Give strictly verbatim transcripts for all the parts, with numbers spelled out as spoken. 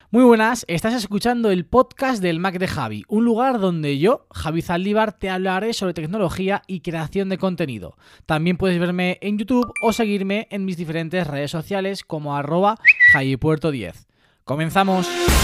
Muy buenas, estás escuchando el podcast del Mac de Javi, un lugar donde yo, Javi Zaldívar, te hablaré sobre tecnología y creación de contenido. También puedes verme en YouTube o seguirme en mis diferentes redes sociales como arroba javipuerto diez. ¡Comenzamos!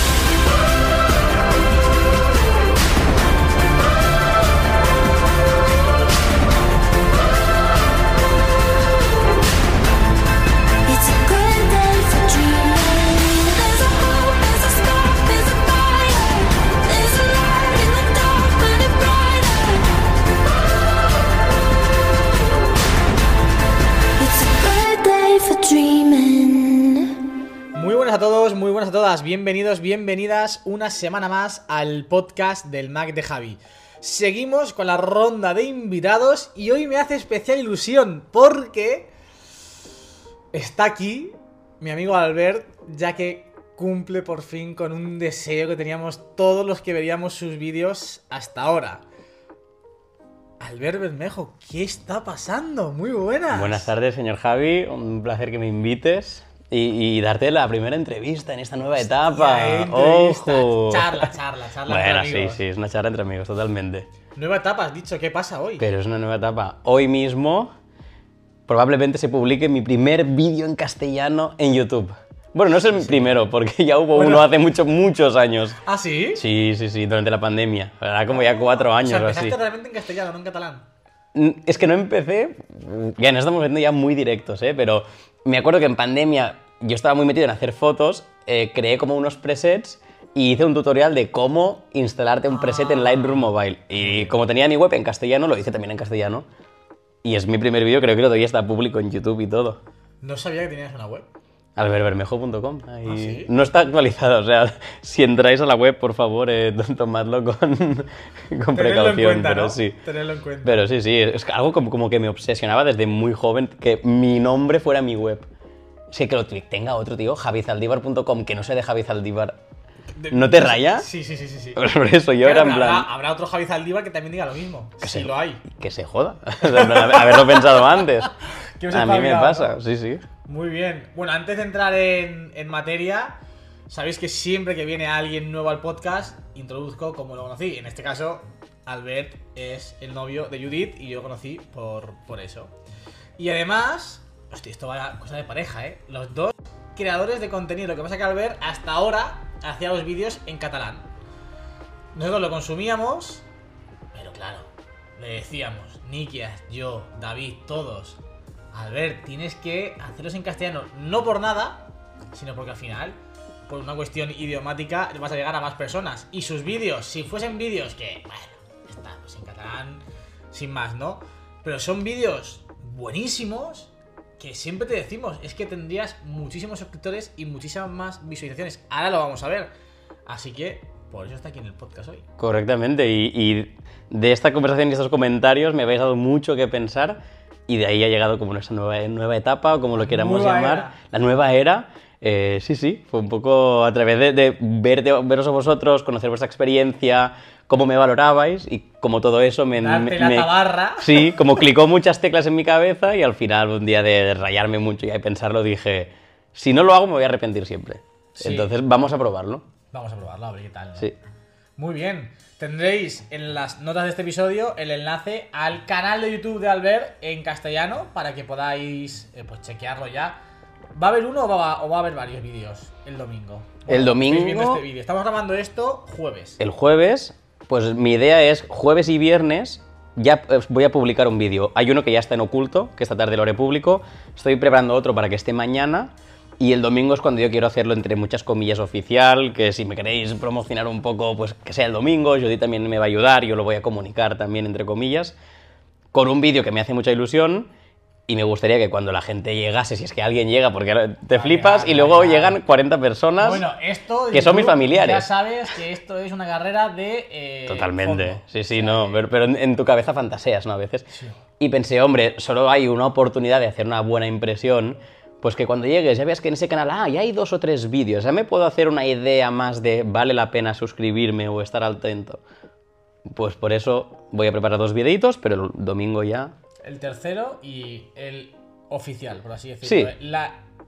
Muy buenas a todos, muy buenas a todas, bienvenidos, bienvenidas una semana más al podcast del Mac de Javi. Seguimos con la ronda de invitados y hoy me hace especial ilusión porque está aquí mi amigo Albert, ya que cumple por fin con un deseo que teníamos todos los que veíamos sus vídeos hasta ahora. Albert Bermejo, ¿qué está pasando? Muy buenas. Buenas tardes, señor Javi, un placer que me invites. Y, y darte la primera entrevista en esta nueva etapa. Hostia, entrevista. ¡Ojo! Charla, charla, charla Bueno, entre amigos. sí, sí, es una charla entre amigos, totalmente. Nueva etapa, has dicho, ¿qué pasa hoy? Pero es una nueva etapa. Hoy mismo probablemente se publique mi primer vídeo en castellano en YouTube. Bueno, no es el sí, primero, porque ya hubo bueno. uno hace muchos, muchos años. ¿Ah, sí? Sí, sí, sí, durante la pandemia. Era como ya cuatro años o, sea, o así. Empezaste realmente en castellano, no en catalán. Es que no empecé... Ya, no estamos viendo ya muy directos, ¿eh? Pero me acuerdo que en pandemia yo estaba muy metido en hacer fotos, eh, creé como unos presets y hice un tutorial de cómo instalarte un preset ah. en Lightroom Mobile. Y como tenía mi web en castellano, lo hice también en castellano. Y es mi primer vídeo, creo que lo doy hasta público en YouTube y todo. No sabía que tenías una web. albert bermejo punto com. ¿Ah, sí? No está actualizado, o sea, si entráis a la web, por favor, eh, tomadlo con, con precaución. En cuenta, pero ¿no? sí. Tenerlo en cuenta. Pero sí, sí, es algo como, como que me obsesionaba desde muy joven, que mi nombre fuera mi web. Sí, que lo tenga otro, tío, javi zaldívar punto com, que no sé de Javi Zaldívar. ¿No te raya? Sí, sí, sí, sí. sí. Por eso yo claro, era en plan... Habrá, habrá otro Javi Zaldívar que también diga lo mismo, que si se, lo hay. Que se joda, haberlo pensado antes. A mí me pasa, ¿no? Sí, sí. Muy bien. Bueno, antes de entrar en, en materia, sabéis que siempre que viene alguien nuevo al podcast, introduzco como lo conocí. En este caso, Albert es el novio de Judith y yo lo conocí por, por eso. Y además... Hostia, esto va a cosa de pareja, ¿eh? Los dos creadores de contenido. Lo que pasa es que Albert hasta ahora hacía los vídeos en catalán. Nosotros lo consumíamos, pero claro, le decíamos, Nikias, yo, David, todos, Albert, tienes que hacerlos en castellano, no por nada, sino porque al final, por una cuestión idiomática, vas a llegar a más personas. Y sus vídeos, si fuesen vídeos que, bueno, está, pues en catalán, sin más, ¿no? Pero son vídeos buenísimos, que siempre te decimos, es que tendrías muchísimos suscriptores y muchísimas más visualizaciones. Ahora lo vamos a ver. Así que por eso está aquí en el podcast hoy. Correctamente, y, y de esta conversación y estos comentarios me habéis dado mucho que pensar y de ahí ha llegado como nuestra nueva, nueva etapa, o como lo queramos nueva llamar, era. La nueva era. Eh, sí, sí, fue un poco a través de, de, ver, de veros a vosotros, conocer vuestra experiencia, cómo me valorabais y como todo eso me... Darte me, la me tabarra. Sí, como clicó muchas teclas en mi cabeza y al final un día de, de rayarme mucho y de pensarlo dije, si no lo hago me voy a arrepentir siempre. Sí. Entonces vamos a probarlo. Vamos a probarlo, a ver qué tal, ¿no? Sí. Muy bien. Tendréis en las notas de este episodio el enlace al canal de YouTube de Albert en castellano para que podáis eh, pues chequearlo ya. ¿Va a haber uno o va, o va a haber varios vídeos el domingo? Bueno, el domingo... Viendo este vídeo. Estamos grabando esto jueves. El jueves, pues mi idea es jueves y viernes ya voy a publicar un vídeo. Hay uno que ya está en oculto, que esta tarde lo haré público. Estoy preparando otro para que esté mañana. Y el domingo es cuando yo quiero hacerlo, entre muchas comillas, oficial, que si me queréis promocionar un poco, pues que sea el domingo. Judith también me va a ayudar, yo lo voy a comunicar también, entre comillas, con un vídeo que me hace mucha ilusión. Y me gustaría que cuando la gente llegase, si es que alguien llega, porque te flipas, vale, y luego vale, llegan cuarenta personas bueno, esto, que son mis familiares. Ya sabes que esto es una carrera de eh, Totalmente, fondo. sí, sí, o sea, no, que... pero, pero en tu cabeza fantaseas, ¿no? A veces. Sí. Y pensé, hombre, solo hay una oportunidad de hacer una buena impresión, pues que cuando llegues ya veas que en ese canal, ah, ya hay dos o tres vídeos, ya me puedo hacer una idea más de vale la pena suscribirme o estar atento. Pues por eso voy a preparar dos videitos, pero el domingo ya... El tercero y el oficial, por así decirlo. Sí. La,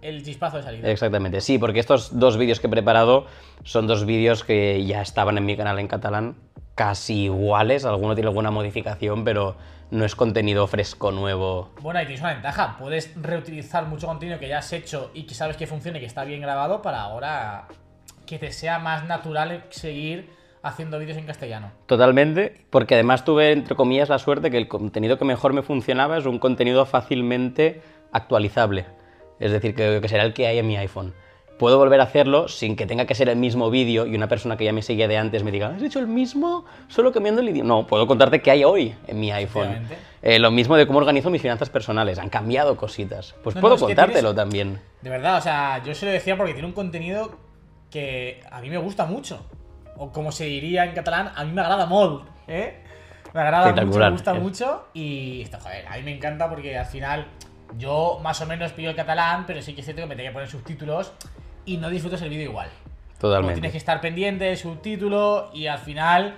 el chispazo de salida. Exactamente, sí, porque estos dos vídeos que he preparado son dos vídeos que ya estaban en mi canal en catalán, casi iguales, alguno tiene alguna modificación, pero no es contenido fresco, nuevo. Bueno, y tienes una ventaja, puedes reutilizar mucho contenido que ya has hecho y que sabes que funciona y que está bien grabado para ahora que te sea más natural seguir haciendo vídeos en castellano. Totalmente, porque además tuve, entre comillas, la suerte que el contenido que mejor me funcionaba es un contenido fácilmente actualizable. Es decir, que, que será el que hay en mi iPhone. Puedo volver a hacerlo sin que tenga que ser el mismo vídeo y una persona que ya me seguía de antes me diga, ¿has hecho el mismo? Solo cambiando el idioma. No, puedo contarte qué hay hoy en mi iPhone. Eh, lo mismo de cómo organizo mis finanzas personales. Han cambiado cositas. Pues no, puedo no, es contártelo tienes... también. De verdad, o sea, yo se lo decía porque tiene un contenido que a mí me gusta mucho. O como se diría en catalán, a mí me agrada molt, ¿eh? Me agrada mucho, me gusta es. mucho y esto, joder, a mí me encanta porque al final yo más o menos pillo el catalán, pero sí que es cierto que me tengo que poner subtítulos y no disfrutas el vídeo igual. Totalmente. Tienes que estar pendiente del subtítulo y al final,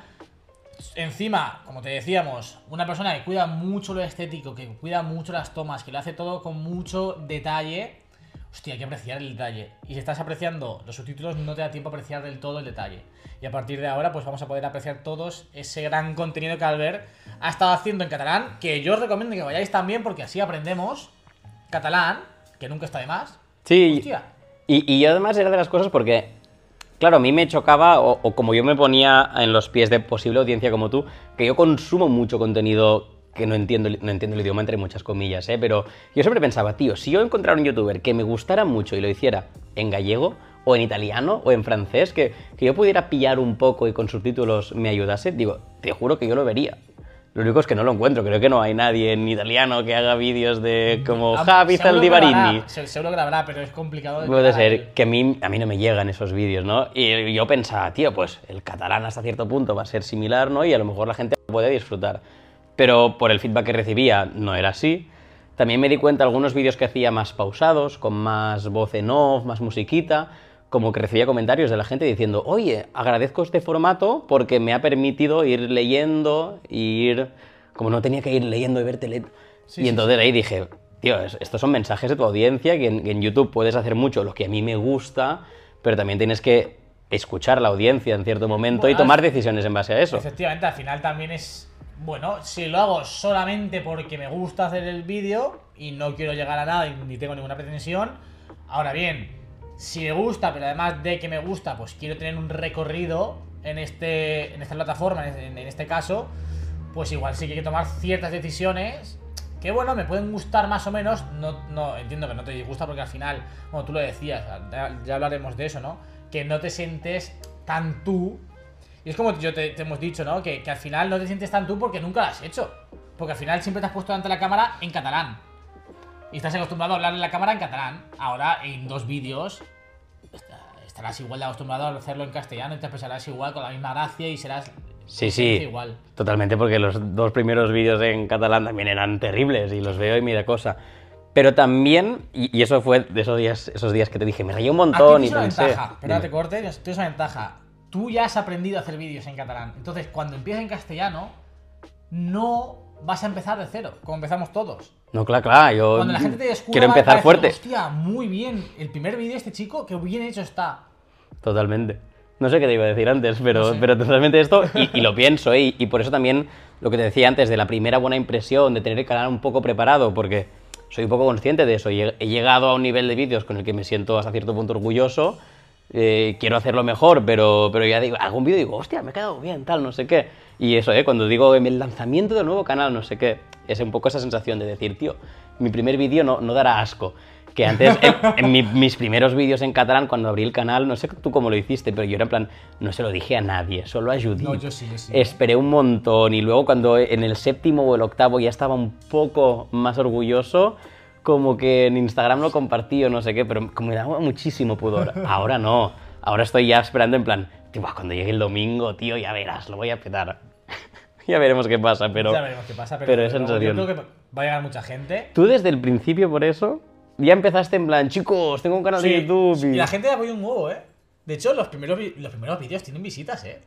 encima, como te decíamos, una persona que cuida mucho lo estético, que cuida mucho las tomas, que lo hace todo con mucho detalle. Hostia, hay que apreciar el detalle. Y si estás apreciando los subtítulos, no te da tiempo a apreciar del todo el detalle. Y a partir de ahora, pues vamos a poder apreciar todos ese gran contenido que Albert ha estado haciendo en catalán, que yo os recomiendo que vayáis también, porque así aprendemos catalán, que nunca está de más. Sí. Hostia. Y, y yo además era de las cosas porque, claro, a mí me chocaba, o, o como yo me ponía en los pies de posible audiencia como tú, que yo consumo mucho contenido que no entiendo, no entiendo el idioma entre muchas comillas, ¿eh? Pero yo siempre pensaba, tío, si yo encontrara un youtuber que me gustara mucho y lo hiciera en gallego, o en italiano, o en francés, que, que yo pudiera pillar un poco y con subtítulos me ayudase, digo, te juro que yo lo vería. Lo único es que no lo encuentro, creo que no hay nadie en italiano que haga vídeos de como Javi Zaldivarini. Seguro que lo habrá, pero es complicado de Puede ser que a mí, a mí no me llegan esos vídeos, ¿no? Y yo pensaba, tío, pues el catalán hasta cierto punto va a ser similar, ¿no? Y a lo mejor la gente puede disfrutar. Pero por el feedback que recibía no era así. También me di cuenta algunos vídeos que hacía más pausados, con más voz en off, más musiquita, como que recibía comentarios de la gente diciendo, oye, agradezco este formato porque me ha permitido ir leyendo, ir... como no tenía que ir leyendo y ver tele... Sí, y sí, entonces sí. Ahí dije, tío, estos son mensajes de tu audiencia, que en, que en YouTube puedes hacer mucho lo que a mí me gusta, pero también tienes que escuchar a la audiencia en cierto momento bueno, y tomar decisiones en base a eso. Efectivamente, al final también es... Bueno, si lo hago solamente porque me gusta hacer el vídeo y no quiero llegar a nada y ni tengo ninguna pretensión, ahora bien, si me gusta, pero además de que me gusta, pues quiero tener un recorrido en, este, en esta plataforma, en, en este caso, pues igual sí que hay que tomar ciertas decisiones que, bueno, me pueden gustar más o menos. No, no entiendo que no te disgusta porque al final, como tú lo decías, ya, ya hablaremos de eso, ¿no? Que no te sientes tan tú. Y es como yo te, te hemos dicho, ¿no? Que, que al final no te sientes tan tú porque nunca lo has hecho. Porque al final siempre te has puesto delante de la cámara en catalán. Y estás acostumbrado a hablar en la cámara en catalán. Ahora, en dos vídeos, estarás igual de acostumbrado a hacerlo en castellano y te expresarás igual, con la misma gracia y serás... Sí, sí, igual. Totalmente, porque los dos primeros vídeos en catalán también eran terribles y los veo y mira cosa. Pero también, y, y eso fue de esos días, esos días que te dije, me rayé un montón y pensé... Ventaja, pero te corte, tienes una ventaja. Tú ya has aprendido a hacer vídeos en catalán. Entonces, cuando empieces en castellano, no vas a empezar de cero, como empezamos todos. No, claro, claro, yo cuando la gente te descubra, quiero empezar decir, fuerte. Hostia, muy bien, el primer vídeo de este chico, qué bien hecho está. Totalmente. No sé qué te iba a decir antes, pero, no sé. pero totalmente esto, y, y lo pienso, ¿eh? y, y por eso también lo que te decía antes, de la primera buena impresión, de tener el canal un poco preparado, porque soy un poco consciente de eso, he llegado a un nivel de vídeos con el que me siento hasta cierto punto orgulloso. Eh, quiero hacerlo mejor, pero, pero ya digo, hago un vídeo y digo, hostia, me he quedado bien, tal, no sé qué. Y eso, ¿eh? Cuando digo en el lanzamiento del nuevo canal, no sé qué, es un poco esa sensación de decir, tío, mi primer vídeo no, no dará asco. Que antes, en, en mi, mis primeros vídeos en catalán, cuando abrí el canal, no sé tú cómo lo hiciste, pero yo era en plan, no se lo dije a nadie, solo a Judit. No, yo sí, yo sí. Esperé un montón y luego cuando en el séptimo o el octavo ya estaba un poco más orgulloso, como que en Instagram lo compartí o no sé qué, pero como me daba muchísimo pudor. Ahora no, ahora estoy ya esperando en plan, tío, cuando llegue el domingo, tío, ya verás, lo voy a petar. Ya veremos qué pasa, pero... Ya veremos qué pasa, pero, pero es pero sensación. Yo creo que va a llegar mucha gente. Tú desde el principio, por eso, ya empezaste en plan, chicos, tengo un canal sí, de YouTube y... y la gente le apoya un huevo, ¿eh? De hecho, los primeros, los primeros vídeos tienen visitas, ¿eh?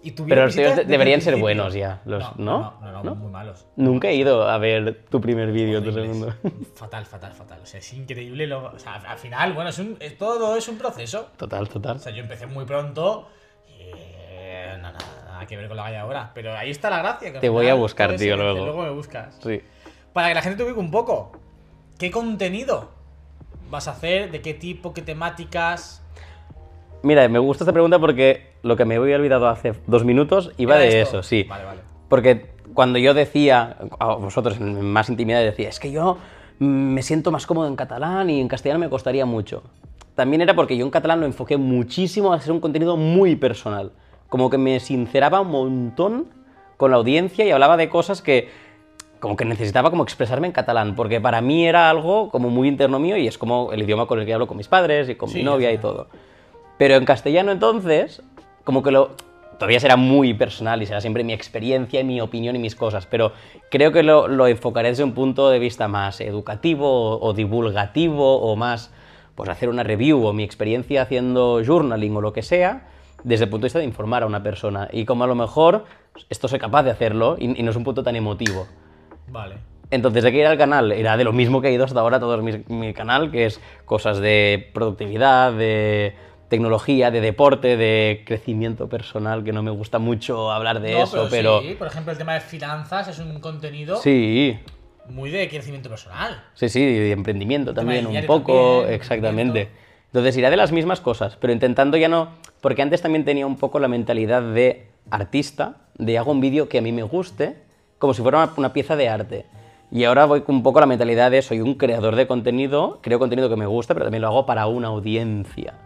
Y tuvieron Pero los visitas tíos de- desde deberían el ser principio. buenos ya, los- no, ¿no? no, no, no, ¿No? muy malos. Nunca he ido a ver tu primer vídeo, tu Horribles. segundo. Fatal, fatal, fatal. O sea, es increíble. Lo, o sea, al final, bueno, es un, es, todo es un proceso. Total, total. O sea, yo empecé muy pronto y eh, nada, nada, nada que ver con lo que hay ahora. Pero ahí está la gracia. Que al Te voy final a buscar, todo es tío, evidente. luego. Luego me buscas. Sí. Para que la gente te ubique un poco. ¿Qué contenido vas a hacer? ¿De qué tipo? ¿Qué temáticas? Mira, me gusta esta pregunta porque lo que me había olvidado hace dos minutos iba ¿Era de esto? eso, sí. Vale, vale. Porque cuando yo decía, a vosotros en más intimidad decía, es que yo mm, me siento más cómodo en catalán y en castellano me costaría mucho. También era porque yo en catalán lo enfoqué muchísimo a ser un contenido muy personal. Como que me sinceraba un montón con la audiencia y hablaba de cosas que como que necesitaba como expresarme en catalán, porque para mí era algo como muy interno mío y es como el idioma con el que hablo con mis padres y con Sí, mi novia al y final. todo. Pero en castellano entonces, como que lo... Todavía será muy personal y será siempre mi experiencia y mi opinión y mis cosas, pero creo que lo, lo enfocaré desde un punto de vista más educativo o, o divulgativo o más, pues hacer una review o mi experiencia haciendo journaling o lo que sea, desde el punto de vista de informar a una persona. Y como a lo mejor esto soy capaz de hacerlo y, y no es un punto tan emotivo. Vale. Entonces, ¿de qué ir al canal? Era de lo mismo que he ido hasta ahora todo mi, mi canal, que es cosas de productividad, de tecnología, de deporte, de crecimiento personal, que no me gusta mucho hablar de No, eso, pero... sí, por ejemplo, el tema de finanzas es un contenido Sí, muy de crecimiento personal. sí, sí, de emprendimiento tema también, del un diario poco, también, exactamente. emprendimiento. Entonces irá de las mismas cosas, pero intentando ya no... Porque antes también tenía un poco la mentalidad de artista, de hago un vídeo que a mí me guste, como si fuera una, una pieza de arte. Y ahora voy con un poco la mentalidad de soy un creador de contenido, creo contenido que me gusta, pero también lo hago para una audiencia.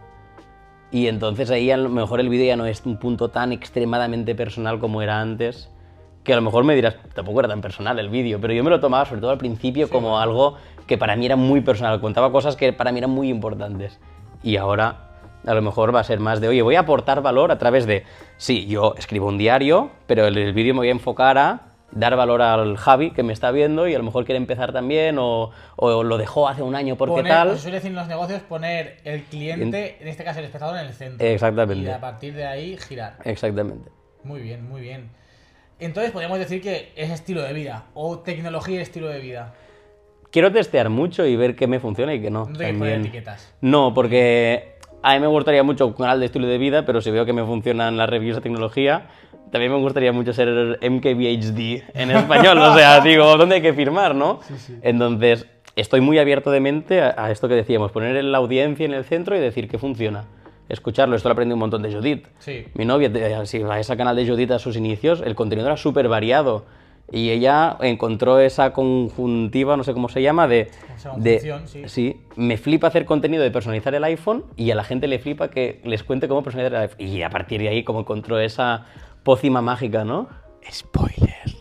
Y entonces ahí a lo mejor el vídeo ya no es un punto tan extremadamente personal como era antes, que a lo mejor me dirás, tampoco era tan personal el vídeo, pero yo me lo tomaba sobre todo al principio Sí, como bueno. algo que para mí era muy personal, contaba cosas que para mí eran muy importantes. Y ahora a lo mejor va a ser más de, oye, voy a aportar valor a través de, sí, yo escribo un diario, pero el, el vídeo me voy a enfocar a dar valor al Javi que me está viendo y a lo mejor quiere empezar también o, o lo dejó hace un año porque Poner, tal. como se suele decir en los negocios, poner el cliente, en este caso el espectador, en el centro. Exactamente. Y a partir de ahí girar. Exactamente. Muy bien, muy bien. Entonces podríamos decir que es estilo de vida o tecnología y estilo de vida. Quiero testear mucho y ver qué me funciona y qué no. No te hay que poner etiquetas. No, porque a mí me gustaría mucho un canal de estilo de vida, pero si veo que me funcionan las reviews de tecnología, también me gustaría mucho ser M K B H D en español. O sea, digo, ¿dónde hay que firmar, no? Sí, sí. Entonces, estoy muy abierto de mente a, a esto que decíamos, poner la audiencia en el centro y decir que funciona. Escucharlo, esto lo aprendí un montón de Judith. Sí. Mi novia, te- si vais al canal de Judith a sus inicios, el contenido era súper variado. Y ella encontró esa conjuntiva, no sé cómo se llama, de... Esa de conjunción, sí. me flipa hacer contenido de personalizar el iPhone y a la gente le flipa que les cuente cómo personalizar el iPhone. Y a partir de ahí, como encontró esa pócima mágica, ¿no? Spoiler.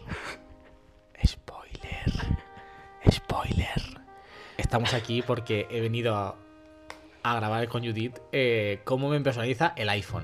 Spoiler. Spoiler. Estamos aquí porque he venido a, a grabar con Judith eh, cómo me personaliza el iPhone.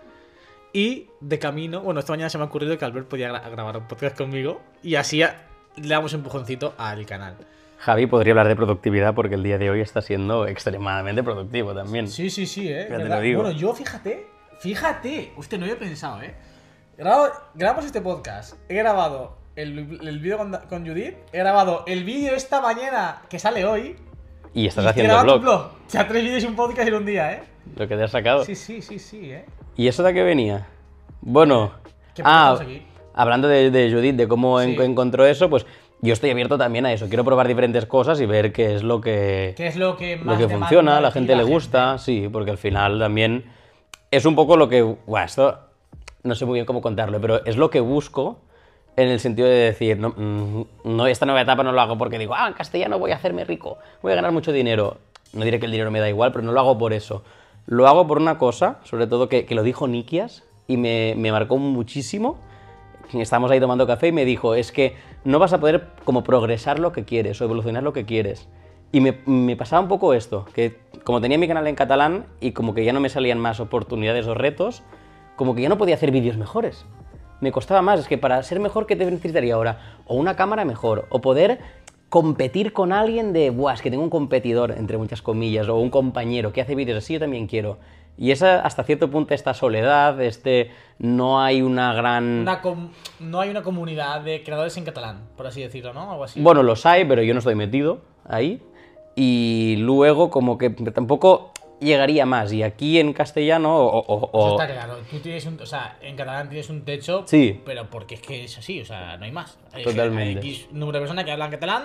Y de camino, bueno, esta mañana se me ha ocurrido que Albert podía gra- grabar un podcast conmigo y así a- le damos un empujoncito al canal. Javi podría hablar de productividad porque el día de hoy está siendo extremadamente productivo también. Sí, sí, sí, eh. Ya te ¿verdad? lo digo. Bueno, yo fíjate, fíjate, usted no había pensado, eh. Grabo- grabamos este podcast, he grabado el, el vídeo con, con Judith, he grabado el vídeo esta mañana que sale hoy. Y estás y haciendo grabando blog, un blog. O sea, tres vídeos y un podcast en un día, eh. lo que te has sacado. Sí, sí, sí, sí, eh. ¿Y eso de qué venía? Bueno, ¿Qué ah, estamos aquí? hablando de, de Judith, de cómo Sí. en- encontró eso, pues yo estoy abierto también a eso. Quiero probar diferentes cosas y ver qué es lo que, ¿Qué es lo que lo más que demanda funciona, a de la ti gente le gusta, sí, porque al final también es un poco lo que... Buah, esto no sé muy bien cómo contarlo, pero es lo que busco en el sentido de decir, no, mm, no, esta nueva etapa no lo hago porque digo, ah, en castellano voy a hacerme rico, voy a ganar mucho dinero. No diré que el dinero me da igual, pero no lo hago por eso. Lo hago por una cosa, sobre todo que, que lo dijo Nikias y me, me marcó muchísimo. Estábamos ahí tomando café y me dijo, es que no vas a poder como progresar lo que quieres o evolucionar lo que quieres. Y me, me pasaba un poco esto, que como tenía mi canal en catalán y como que ya no me salían más oportunidades o retos, como que ya no podía hacer vídeos mejores. Me costaba más, es que para ser mejor, ¿qué te necesitaría ahora? O una cámara mejor, o poder competir con alguien de, buah, es que tengo un competidor, entre muchas comillas, o un compañero que hace vídeos así, yo también quiero. Y esa, hasta cierto punto, esta soledad, este, no hay una gran... Una com- no hay una comunidad de creadores en catalán, por así decirlo, ¿no? Algo así. Bueno, los hay, pero yo no estoy metido ahí. Y luego como que tampoco llegaría más. Y aquí en castellano o... o- o- Eso está claro. Tú tienes un... O sea, en catalán tienes un techo, Sí. pero porque es que es así, o sea, no hay más. Hay, Totalmente. Hay X número de personas que hablan catalán.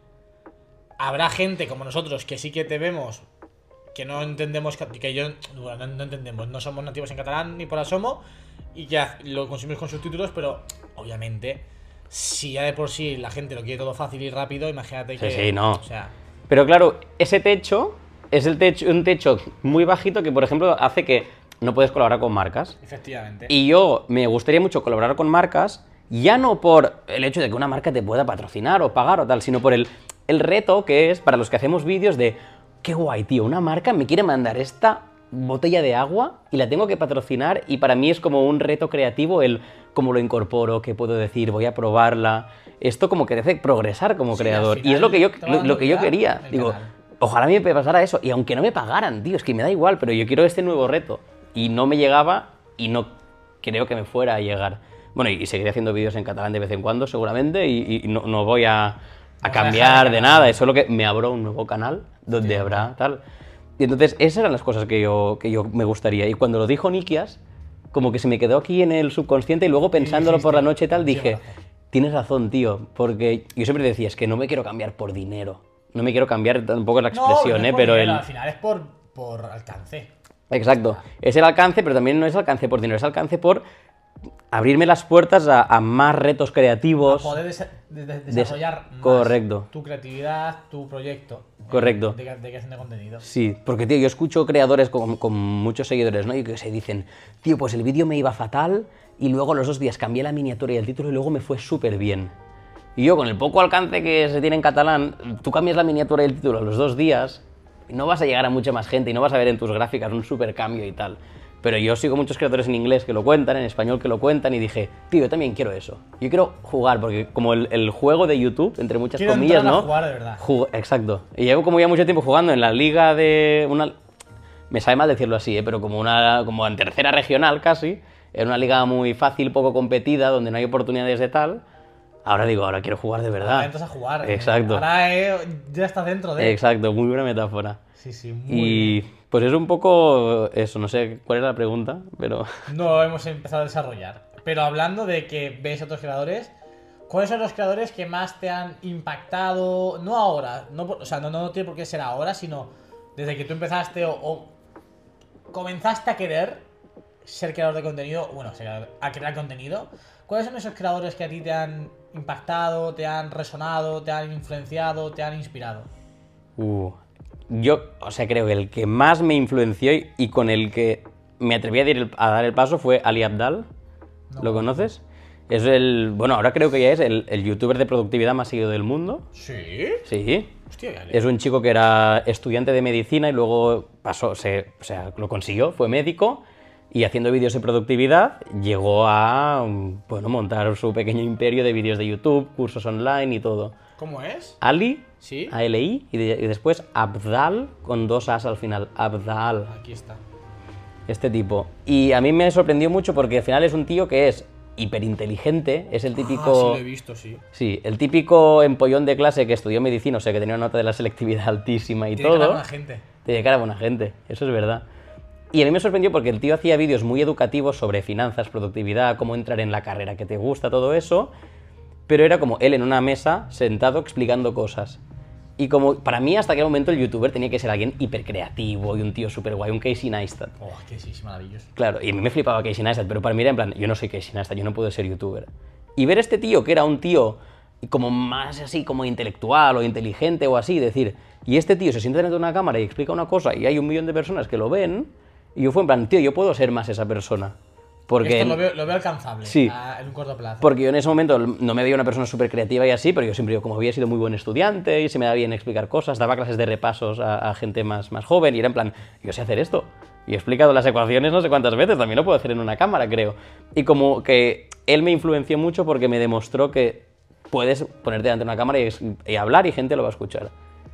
Habrá gente como nosotros que sí que te vemos, que no entendemos, que yo... Bueno, no, no entendemos, no somos nativos en catalán ni por asomo, y que lo consumimos con subtítulos, pero obviamente, si ya de por sí la gente lo quiere todo fácil y rápido, imagínate que... Sí, sí, no. O sea... Pero claro, ese techo es el techo, un techo muy bajito que, por ejemplo, hace que no puedes colaborar con marcas. Efectivamente. Y yo me gustaría mucho colaborar con marcas, ya no por el hecho de que una marca te pueda patrocinar o pagar o tal, sino por el, el reto que es para los que hacemos vídeos de qué guay, tío, una marca me quiere mandar esta botella de agua y la tengo que patrocinar, y para mí es como un reto creativo el cómo lo incorporo, qué puedo decir, voy a probarla. Esto como que te hace progresar como Sí, creador. al Y es lo que yo, final te va lo, lo que yo dando vida quería. el Digo, canal. ojalá a mí me pasara eso. Y aunque no me pagaran, tío, es que me da igual, pero yo quiero este nuevo reto. Y no me llegaba y no creo que me fuera a llegar. Bueno, y, y seguiré haciendo vídeos en catalán de vez en cuando, seguramente, y, y no, no voy a, a a cambiar dejar de de canal. nada. Es solo que me abro un nuevo canal donde habrá tal. Y entonces, esas eran las cosas que yo, que yo me gustaría. Y cuando lo dijo Nikias, como que se me quedó aquí en el subconsciente, y luego pensándolo por la noche y tal, dije, tienes razón, tío, porque yo siempre decía, es que no me quiero cambiar por dinero. No me quiero cambiar, tampoco es la expresión, no, no es ¿eh? por Pero dinero, el... al final es por, por alcance. Exacto. Es el alcance, pero también no es alcance por dinero, es alcance por abrirme las puertas a, a más retos creativos. Poder desa- de- de- desarrollar más correcto. tu creatividad, tu proyecto. eh, Correcto. De, de creación de contenido. Sí, porque, tío, yo escucho creadores con, con muchos seguidores, ¿no? Y que se dicen, tío, pues el vídeo me iba fatal y luego los dos días cambié la miniatura y el título y luego me fue súper bien. Y yo, con el poco alcance que se tiene en catalán, tú cambias la miniatura y el título los dos días y no vas a llegar a mucha más gente y no vas a ver en tus gráficas un súper cambio y tal. Pero yo sigo muchos creadores en inglés que lo cuentan, en español que lo cuentan, y dije, tío, yo también quiero eso. Yo quiero jugar, porque como el, el juego de YouTube, entre muchas Quiero comillas, entrar a ¿no? jugar de verdad. Jug- Exacto. Y llevo como ya mucho tiempo jugando en la liga de... una Me sabe mal decirlo así, ¿eh? Pero como una como en tercera regional casi, en una liga muy fácil, poco competida, donde no hay oportunidades de tal. Ahora digo, ahora quiero jugar de verdad. Ahora entras a jugar. eh. Exacto. Ahora eh, ya estás dentro de... Exacto, muy buena metáfora. Sí, sí, muy Y bien. pues es un poco eso, no sé cuál era la pregunta, pero... No lo hemos empezado a desarrollar. Pero hablando de que ves a otros creadores, ¿cuáles son los creadores que más te han impactado? No ahora, no, por- o sea, no, no tiene por qué ser ahora, sino desde que tú empezaste o, o comenzaste a querer ser creador de contenido, bueno, ser- a crear contenido. ¿Cuáles son esos creadores que a ti te han impactado, te han resonado, te han influenciado, te han inspirado? Uh, yo, o sea, creo que el que más me influenció y, y con el que me atreví a, dir el- a dar el paso fue Ali Abdal. No. ¿Lo conoces? Es el... Bueno, ahora creo que ya es el, el youtuber de productividad más seguido del mundo. ¿Sí? Sí. Hostia, ya Es un chico que era estudiante de medicina y luego pasó, se, o sea, lo consiguió, fue médico, y haciendo vídeos de productividad llegó a, bueno, montar su pequeño imperio de vídeos de YouTube, cursos online y todo. ¿Cómo es? Ali, Sí. A L I, y, de- y después Abdal, con dos As al final, Abdal, Aquí está. este tipo. Y a mí me sorprendió mucho porque al final es un tío que es hiperinteligente, es el Ah, sí típico... lo he visto, sí. Sí, el típico empollón de clase que estudió medicina, o sea, que tenía una nota de la selectividad altísima y Tiene todo. cara buena gente. Tiene cara buena gente, eso es verdad. Y a mí me sorprendió porque el tío hacía vídeos muy educativos sobre finanzas, productividad, cómo entrar en la carrera que te gusta, todo eso, pero era como él en una mesa, sentado, explicando cosas. Y como, para mí, hasta aquel momento el youtuber tenía que ser alguien hipercreativo y un tío súper guay, un Casey Neistat. Oh, que sí, es maravilloso. Claro, y a mí me flipaba Casey Neistat, pero para mí era en plan, yo no soy Casey Neistat, yo no puedo ser youtuber. Y ver este tío, que era un tío como más así, como intelectual o inteligente o así, decir, y este tío se sienta delante de una cámara y explica una cosa y hay un millón de personas que lo ven, y yo fue en plan, tío, yo puedo ser más esa persona. Porque... Esto lo veo, lo veo alcanzable Sí. a- en un corto plazo. Porque yo en ese momento no me veía una persona súper creativa y así, pero yo siempre, como había sido muy buen estudiante y se me daba bien explicar cosas, daba clases de repasos a, a gente más, más joven y era en plan, yo sé hacer esto. Y he explicado las ecuaciones no sé cuántas veces, también lo puedo hacer en una cámara, creo. Y como que él me influenció mucho porque me demostró que puedes ponerte delante de una cámara y, y hablar y gente lo va a escuchar.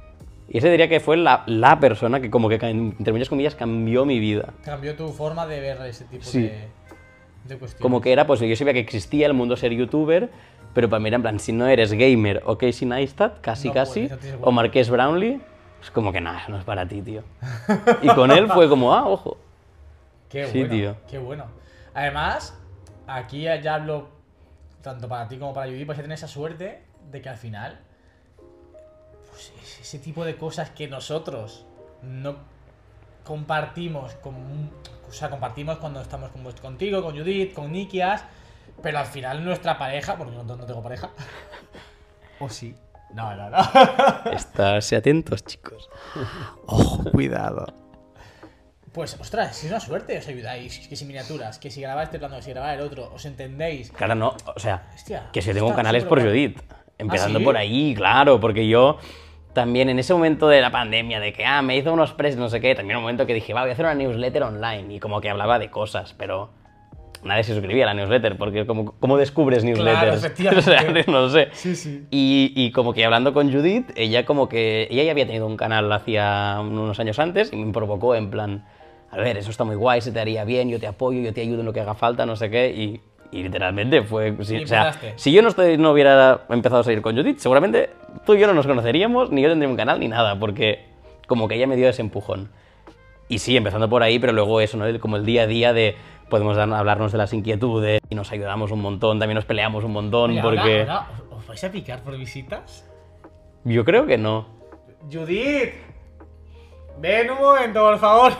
Y ese diría que fue la, la persona que como que, entre muchas comillas, cambió mi vida. Cambió tu forma de ver ese tipo Sí. de, de cuestiones. Como que era, pues yo sabía que existía el mundo ser youtuber, pero para mí era en plan, si no eres gamer o Casey Neistat, casi No casi, puedes, no tienes o huevo. Marques Brownlee, es como que nada, eso no es para ti, tío. Y con él fue como, ah, ojo. Qué Sí, bueno, tío. qué bueno. Además, aquí ya hablo tanto para ti como para Judith, vais a tener esa suerte de que al final, pues ese tipo de cosas que nosotros no compartimos, con, o sea, compartimos cuando estamos con, contigo, con Judith, con Nikias, pero al final nuestra pareja, porque no, no tengo pareja, o sí, no, no, no. Estarse atentos, chicos. Ojo, cuidado. Pues, ostras, es una suerte, os ayudáis. Que si miniaturas, que si grabáis este plano, que si grabáis el otro, os entendéis. Claro, no, o sea, Hostia, que si yo tengo un está canal es súper por guay. Judith. Empezando ¿Ah, sí? por ahí, claro, porque yo también en ese momento de la pandemia, de que, ah, me hizo unos press, no sé qué, también un momento que dije, va, voy a hacer una newsletter online, y como que hablaba de cosas, pero nadie se suscribía a la newsletter, porque como, ¿cómo descubres newsletters? efectivamente. O sea, no lo sé. Sí, sí. Y, y como que hablando con Judith, ella como que, ella ya había tenido un canal hacía unos años antes, y me provocó en plan, a ver, eso está muy guay, se te haría bien, yo te apoyo, yo te ayudo en lo que haga falta, no sé qué, y... Y literalmente fue... Sí, Y o sea, empezaste. si yo no, estoy, no hubiera empezado a salir con Judith, seguramente tú y yo no nos conoceríamos, ni yo tendría un canal, ni nada, porque como que ella me dio ese empujón. Y sí, empezando por ahí, pero luego eso, ¿no? El- Como el día a día de... Podemos dar- hablarnos de las inquietudes y nos ayudamos un montón, también nos peleamos un montón, Oye, porque... ahora- ahora, ¿os- ¿os vais a picar por visitas? Yo creo que no. Judith, ven un momento, por favor.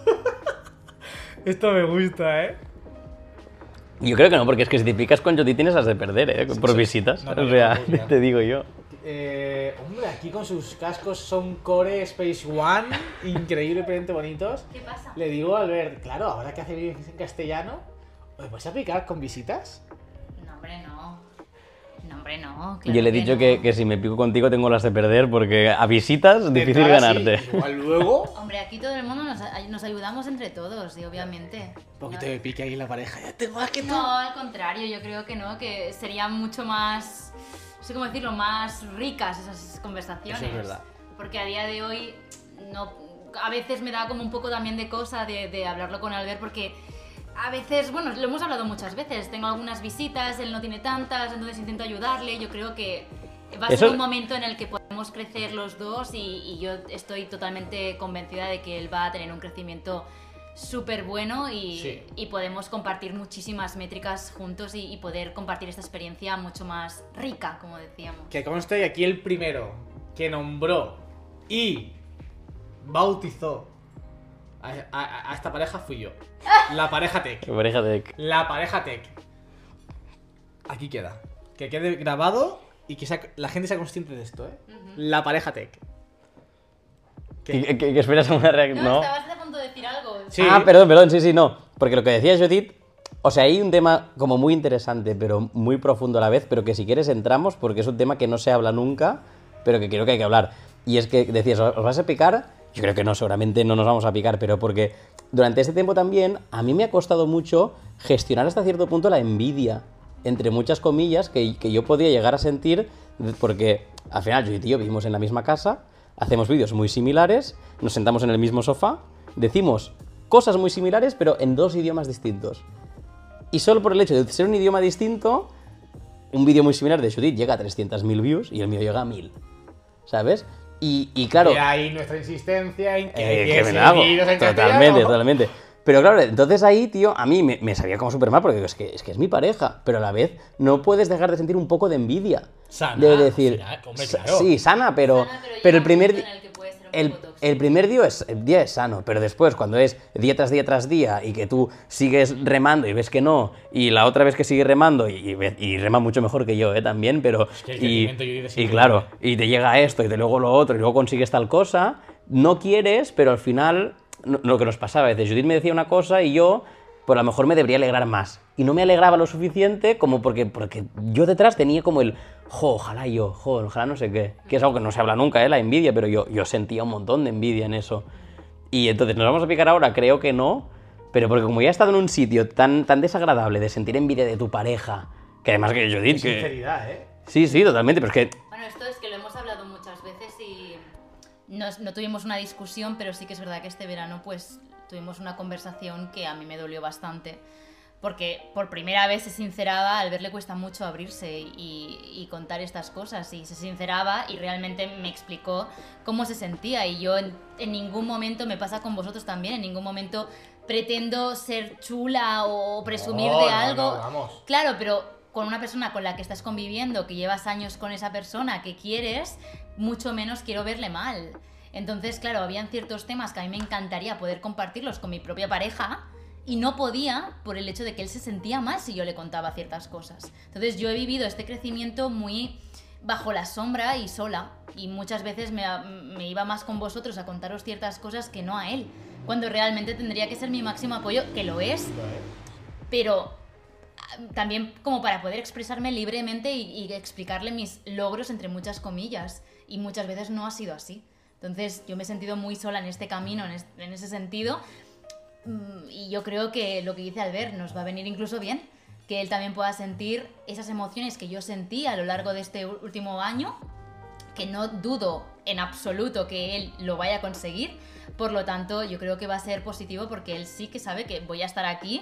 Esto me gusta, ¿eh? Yo creo que no, porque es que si te picas con Judith tienes las de perder, ¿eh? Por sí. visitas. No, no, o yo sea, no puedo picar. te digo yo. Eh, hombre, aquí con sus cascos son Core Space One, increíblemente bonitos. ¿Qué pasa? Le digo a Albert, claro, ahora que hace vídeos en castellano, ¿os vais a picar con visitas? No, hombre, no. No, hombre, no. Yo le he dicho que, que si me pico contigo tengo las de perder, porque a visitas es difícil Detrás, ganarte. sí, igual luego, Hombre, aquí todo el mundo nos, nos ayudamos entre todos, y obviamente. un poquito de pique ahí en la pareja. Ya tengo más que tú. No, al contrario, yo creo que no, que serían mucho más, no sé cómo decirlo, más ricas esas conversaciones. Eso es verdad. Porque a día de hoy, no, a veces me da como un poco también de cosa de, de hablarlo con Albert, porque a veces, bueno, lo hemos hablado muchas veces, tengo algunas visitas, él no tiene tantas, entonces intento ayudarle, yo creo que va a Eso- ser un momento en el que podemos crecer los dos y, y yo estoy totalmente convencida de que él va a tener un crecimiento súper bueno y, Sí. y podemos compartir muchísimas métricas juntos y, y poder compartir esta experiencia mucho más rica, como decíamos. Que conste que aquí el primero que nombró y bautizó a, a- a esta pareja fui yo. La pareja Tech. Qué pareja de... La pareja Tech. Aquí queda. Que quede grabado y que sea- la gente sea consciente de esto, ¿eh? La pareja Tech. ¿Qué? ¿Qué, qué- qué esperas a una No, reacción? No. estabas a punto de decir algo. Sí. Ah, perdón, perdón, sí, sí, no. Porque lo que decía Judith, o sea, hay un tema como muy interesante, pero muy profundo a la vez, pero que si quieres entramos, porque es un tema que no se habla nunca, pero que creo que hay que hablar. Y es que decías, ¿os vas a picar? Yo creo que no, seguramente no nos vamos a picar, pero porque durante este tiempo también a mí me ha costado mucho gestionar hasta cierto punto la envidia, entre muchas comillas, que, que yo podía llegar a sentir, porque al final Judith y yo vivimos en la misma casa, hacemos vídeos muy similares, nos sentamos en el mismo sofá, decimos cosas muy similares, pero en dos idiomas distintos. Y solo por el hecho de ser un idioma distinto, un vídeo muy similar de Judith llega a trescientas mil views y el mío llega a mil. ¿Sabes? Y, y claro... Y ahí nuestra insistencia en que Eh, hay que que me la hago. seguiros en Totalmente, castellano. totalmente. Pero claro, entonces ahí, tío, a mí me, me sabía como súper mal porque digo, es que, es que es mi pareja, pero a la vez no puedes dejar de sentir un poco de envidia. Sana, De decir, al final, hombre, sa- claro. sí, sana, pero, Sana, pero pero llega el un primer punto di- en el que puede ser un el, poco tóxico. el primer día es, día es sano, pero después cuando es día tras día tras día y que tú sigues remando y ves que no, y la otra vez que sigues remando y, y, ve- y rema mucho mejor que yo, ¿eh? También, pero... que el y, crecimiento, Judith, es y increíble. claro, y te llega esto y de luego lo otro y luego consigues tal cosa, no quieres, pero al final no- lo que nos pasaba, a veces Judith me decía una cosa y yo, pues a lo mejor me debería alegrar más. Y no me alegraba lo suficiente como porque, porque yo detrás tenía como el, jo, ojalá yo, jo, ojalá no sé qué. Que es algo que no se habla nunca, ¿eh? La envidia, pero yo, yo sentía un montón de envidia en eso. Y entonces, ¿nos vamos a picar ahora? Creo que no. Pero porque como ya he estado en un sitio tan, tan desagradable de sentir envidia de tu pareja, que además que Judith, que... Sinceridad, ¿eh? Sí, sí, totalmente, pero es que... Bueno, esto es que lo hemos hablado muchas veces y no, no tuvimos una discusión, pero sí que es verdad que este verano pues tuvimos una conversación que a mí me dolió bastante. Porque por primera vez se sinceraba, a Albert le cuesta mucho abrirse y, y contar estas cosas, y se sinceraba y realmente me explicó cómo se sentía, y yo en, en ningún momento, me pasa con vosotros también, en ningún momento pretendo ser chula o presumir No, de no, algo. no, vamos. Claro, pero con una persona con la que estás conviviendo, que llevas años con esa persona, que quieres, mucho menos quiero verle mal. Entonces, claro, habían ciertos temas que a mí me encantaría poder compartirlos con mi propia pareja, y no podía por el hecho de que él se sentía mal si yo le contaba ciertas cosas. Entonces yo he vivido este crecimiento muy bajo la sombra y sola, y muchas veces me, me iba más con vosotros a contaros ciertas cosas que no a él, cuando realmente tendría que ser mi máximo apoyo, que lo es, pero también como para poder expresarme libremente y, y explicarle mis logros entre muchas comillas, y muchas veces no ha sido así. Entonces yo me he sentido muy sola en este camino, en, es, en ese sentido. Y yo creo que lo que dice Albert nos va a venir incluso bien, que él también pueda sentir esas emociones que yo sentí a lo largo de este último año, que no dudo en absoluto que él lo vaya a conseguir. Por lo tanto, yo creo que va a ser positivo, porque él sí que sabe que voy a estar aquí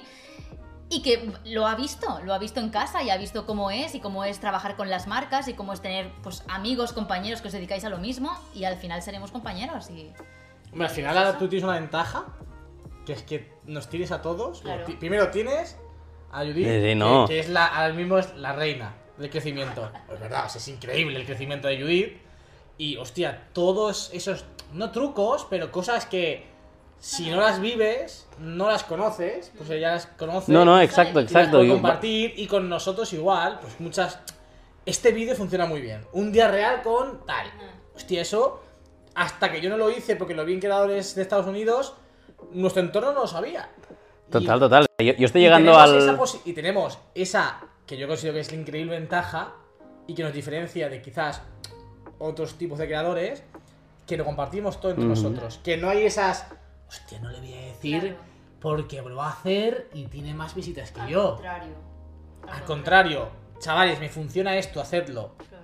y que lo ha visto, lo ha visto en casa, y ha visto cómo es, y cómo es trabajar con las marcas, y cómo es tener pues amigos, compañeros que os dedicáis a lo mismo, y al final seremos compañeros. Y Hombre, al final ahora tú tienes una ventaja, que es que nos tienes a todos. Claro. Ti- Primero tienes a Judith, Sí, sí, no. que, que es la, ahora mismo es la reina del crecimiento. Es verdad, o sea, es increíble el crecimiento de Judith. Y, hostia, todos esos, no trucos, pero cosas que si no las vives, no las conoces, pues ella las conoce. No, no, exacto, y las exacto. puede Yo- compartir, y con nosotros igual, pues muchas... Este vídeo funciona muy bien. Un día real con tal. Hostia, eso, hasta que yo no lo hice porque lo vi en creadores de Estados Unidos, nuestro entorno no lo sabía. Y- Total, total. Yo, yo estoy y llegando tenemos al... esa posi- y tenemos esa, que yo considero que es la increíble ventaja y que nos diferencia de quizás otros tipos de creadores, que lo compartimos todo entre Ujú. nosotros. Que no hay esas... Hostia, no le voy a decir Claro. porque lo va a hacer y tiene más visitas que al yo. contrario. Al contrario, chavales, me funciona esto, hacedlo. Claro.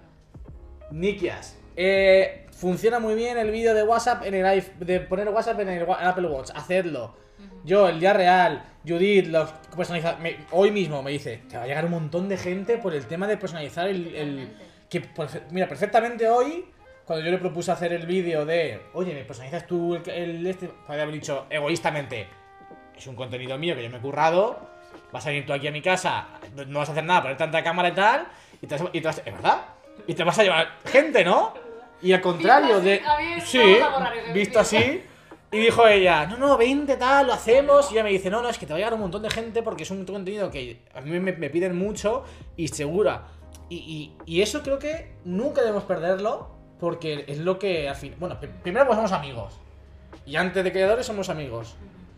Nikias, eh, funciona muy bien el vídeo de WhatsApp en el iPhone, de poner WhatsApp en el wa- en Apple Watch, hacedlo. Yo, el día real, Judith, los personaliza- me- hoy mismo me dice, te va a llegar un montón de gente por el tema de personalizar el... el- Totalmente. que, perfe- mira, perfectamente hoy, cuando yo le propuse hacer el vídeo de, oye, ¿me personalizas tú el, el este? Podría haber dicho egoístamente, es un contenido mío que yo me he currado, vas a venir tú aquí a mi casa, no, no vas a hacer nada, poner tanta cámara y tal, y te, vas- y te vas, ¿es verdad? Y te vas a llevar gente, ¿no? Y al contrario de... Visto así, a ver, Sí, vamos a borrar ese visto vídeo. así. Y dijo ella, no, no, vente tal, lo hacemos. Y ella me dice, no, no, es que te va a llegar un montón de gente porque es un contenido que a mí me, me piden mucho y segura. Y, y, y eso creo que nunca debemos perderlo, porque es lo que al fin... Bueno, pr- primero pues somos amigos. Y antes de creadores somos amigos.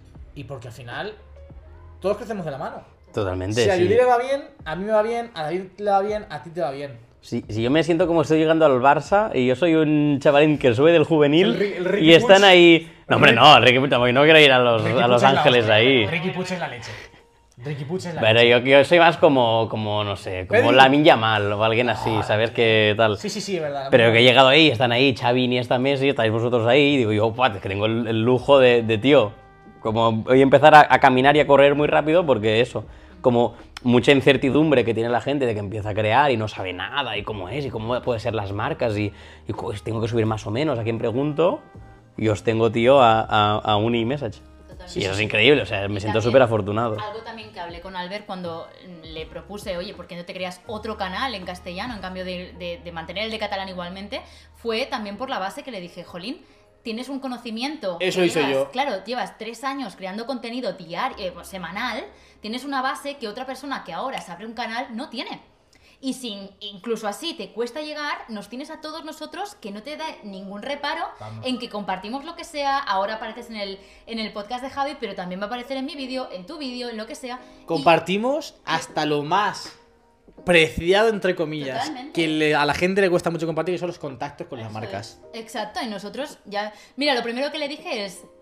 Y porque al final todos crecemos de la mano. Totalmente, Si a sí. Judith le va bien, a mí me va bien, a David le va bien, a ti te va bien. Si, si yo me siento como estoy llegando al Barça y yo soy un chavalín que sube del juvenil El Ri- el Ricky y están Puig. ahí... No, hombre, El no, el Ricky Puig tampoco, no quiero ir a los, Ricky a Los Puig es la Ángeles hostia. ahí. Ricky Puig es la leche. Ricky Puig es la Pero leche. yo, yo soy más como, como, no sé, como Pedri. Lamine Yamal o alguien así, ¿sabes qué tal? Sí, sí, sí, es verdad. Pero que he llegado ahí, están ahí Xavi, Iniesta, Messi, estáis vosotros ahí, y digo yo, "Buah, es que tengo el, el lujo de, de tío. Como voy a empezar a, a caminar y a correr muy rápido porque eso, como mucha incertidumbre que tiene la gente de que empieza a crear y no sabe nada y cómo es y cómo pueden ser las marcas y, y pues, tengo que subir más o menos a quien pregunto y os tengo, tío, a, a, a un e-message. Totalmente. Y eso es increíble, o sea, me Y siento también, súper afortunado. Algo también que hablé con Albert cuando le propuse, oye, ¿por qué no te creas otro canal en castellano en cambio de, de- de mantener el de catalán igualmente? Fue también por la base que le dije, jolín, tienes un conocimiento. Eso que hice llevas- yo. Claro, llevas tres años creando contenido diario, eh, pues, semanal, tienes una base que otra persona que ahora se abre un canal no tiene. Y si incluso así te cuesta llegar, nos tienes a todos nosotros que no te da ningún reparo Vamos. en que compartimos lo que sea. Ahora apareces en el, en el podcast de Javi, pero también va a aparecer en mi vídeo, en tu vídeo, en lo que sea. Y- Compartimos hasta lo más preciado, entre comillas, Totalmente. que le- a la gente le cuesta mucho compartir, que son los contactos con las Eso marcas. es. Exacto, y nosotros ya... Mira, lo primero que le dije es,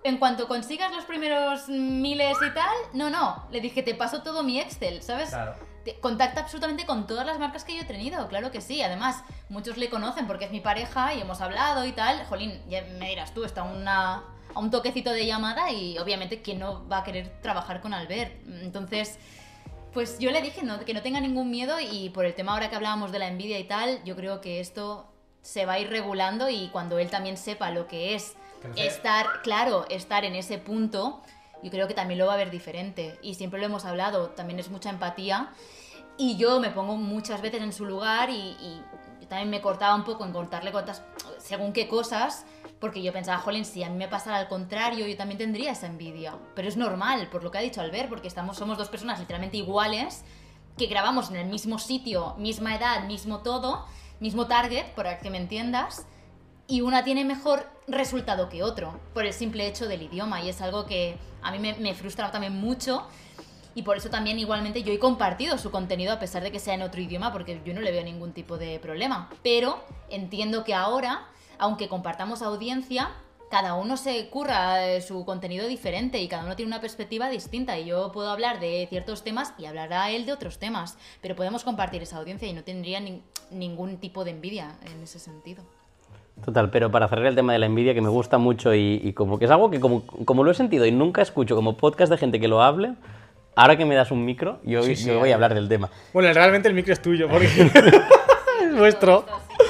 en cuanto consigas los primeros miles y tal, no, no, le dije, te paso todo mi Excel, ¿sabes? Claro. Te- Contacta absolutamente con todas las marcas que yo he tenido, claro que sí. Además, muchos le conocen porque es mi pareja y hemos hablado y tal. Jolín, ya me dirás tú, está una, a un toquecito de llamada y obviamente ¿quién no va a querer trabajar con Albert? Entonces, pues yo le dije no, que no tenga ningún miedo y por el tema ahora que hablábamos de la envidia y tal, yo creo que esto se va a ir regulando y cuando él también sepa lo que es Crecer. estar, claro, estar en ese punto, yo creo que también lo va a ver diferente. Y siempre lo hemos hablado, también es mucha empatía. Y yo me pongo muchas veces en su lugar y, y yo también me cortaba un poco en contarle cuentas según qué cosas, porque yo pensaba, jolín, si a mí me pasara al contrario, yo también tendría esa envidia. Pero es normal, por lo que ha dicho Albert, porque estamos, somos dos personas literalmente iguales, que grabamos en el mismo sitio, misma edad, mismo todo, mismo target, para que me entiendas, y una tiene mejor resultado que otro, por el simple hecho del idioma, y es algo que a mí me, me frustra también mucho, y por eso también igualmente yo he compartido su contenido a pesar de que sea en otro idioma, porque yo no le veo ningún tipo de problema, pero entiendo que ahora, aunque compartamos audiencia, cada uno se curra eh, su contenido diferente y cada uno tiene una perspectiva distinta y yo puedo hablar de ciertos temas y hablará él de otros temas, pero podemos compartir esa audiencia y no tendría ni- ningún tipo de envidia en ese sentido. Total, pero para cerrar el tema de la envidia, que me gusta mucho y, y como que es algo que como, como lo he sentido y nunca escucho como podcast de gente que lo hable, ahora que me das un micro, yo, Sí, sí, yo voy eh. a hablar del tema. Bueno, realmente el micro es tuyo, porque es nuestro.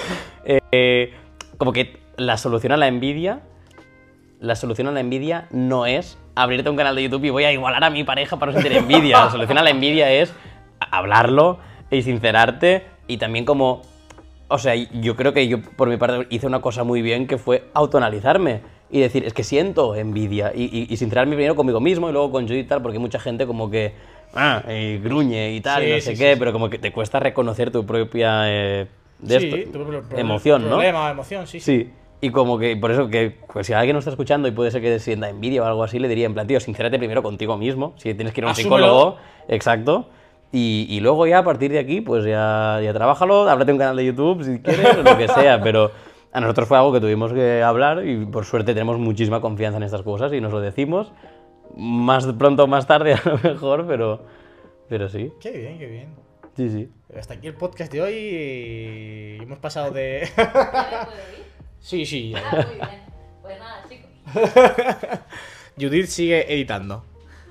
Eh, como que la solución a la envidia, la solución a la envidia no es abrirte un canal de YouTube y voy a igualar a mi pareja para no sentir envidia. La solución a la envidia es hablarlo y sincerarte y también como... O sea, yo creo que yo por mi parte hice una cosa muy bien que fue autoanalizarme y decir, es que siento envidia y, y, y sincerarme primero conmigo mismo y luego con Judith y tal, porque hay mucha gente como que ah, y gruñe y tal, Sí, y no sí, sé sí, qué, sí. pero como que te cuesta reconocer tu propia eh, de Sí, esto, tu pro- pro- emoción, ¿no? Problema, emoción, sí, sí. Sí, y como que por eso que pues, si alguien nos está escuchando y puede ser que sienta envidia o algo así, le diría en plan, tío, sincérate primero contigo mismo, si tienes que ir a un Asúmelo. psicólogo, exacto, y, y luego ya a partir de aquí, pues ya, ya trabájalo, ábrete un canal de YouTube si quieres, o lo que sea, pero a nosotros fue algo que tuvimos que hablar y por suerte tenemos muchísima confianza en estas cosas y nos lo decimos, más pronto o más tarde a lo mejor, pero, pero sí, Qué bien, qué bien. sí, sí. Hasta aquí el podcast de hoy y hemos pasado de... ¿Ya me puedo ir? sí, sí. ya. Ah, muy bien. Pues nada, chicos. Judith sigue editando.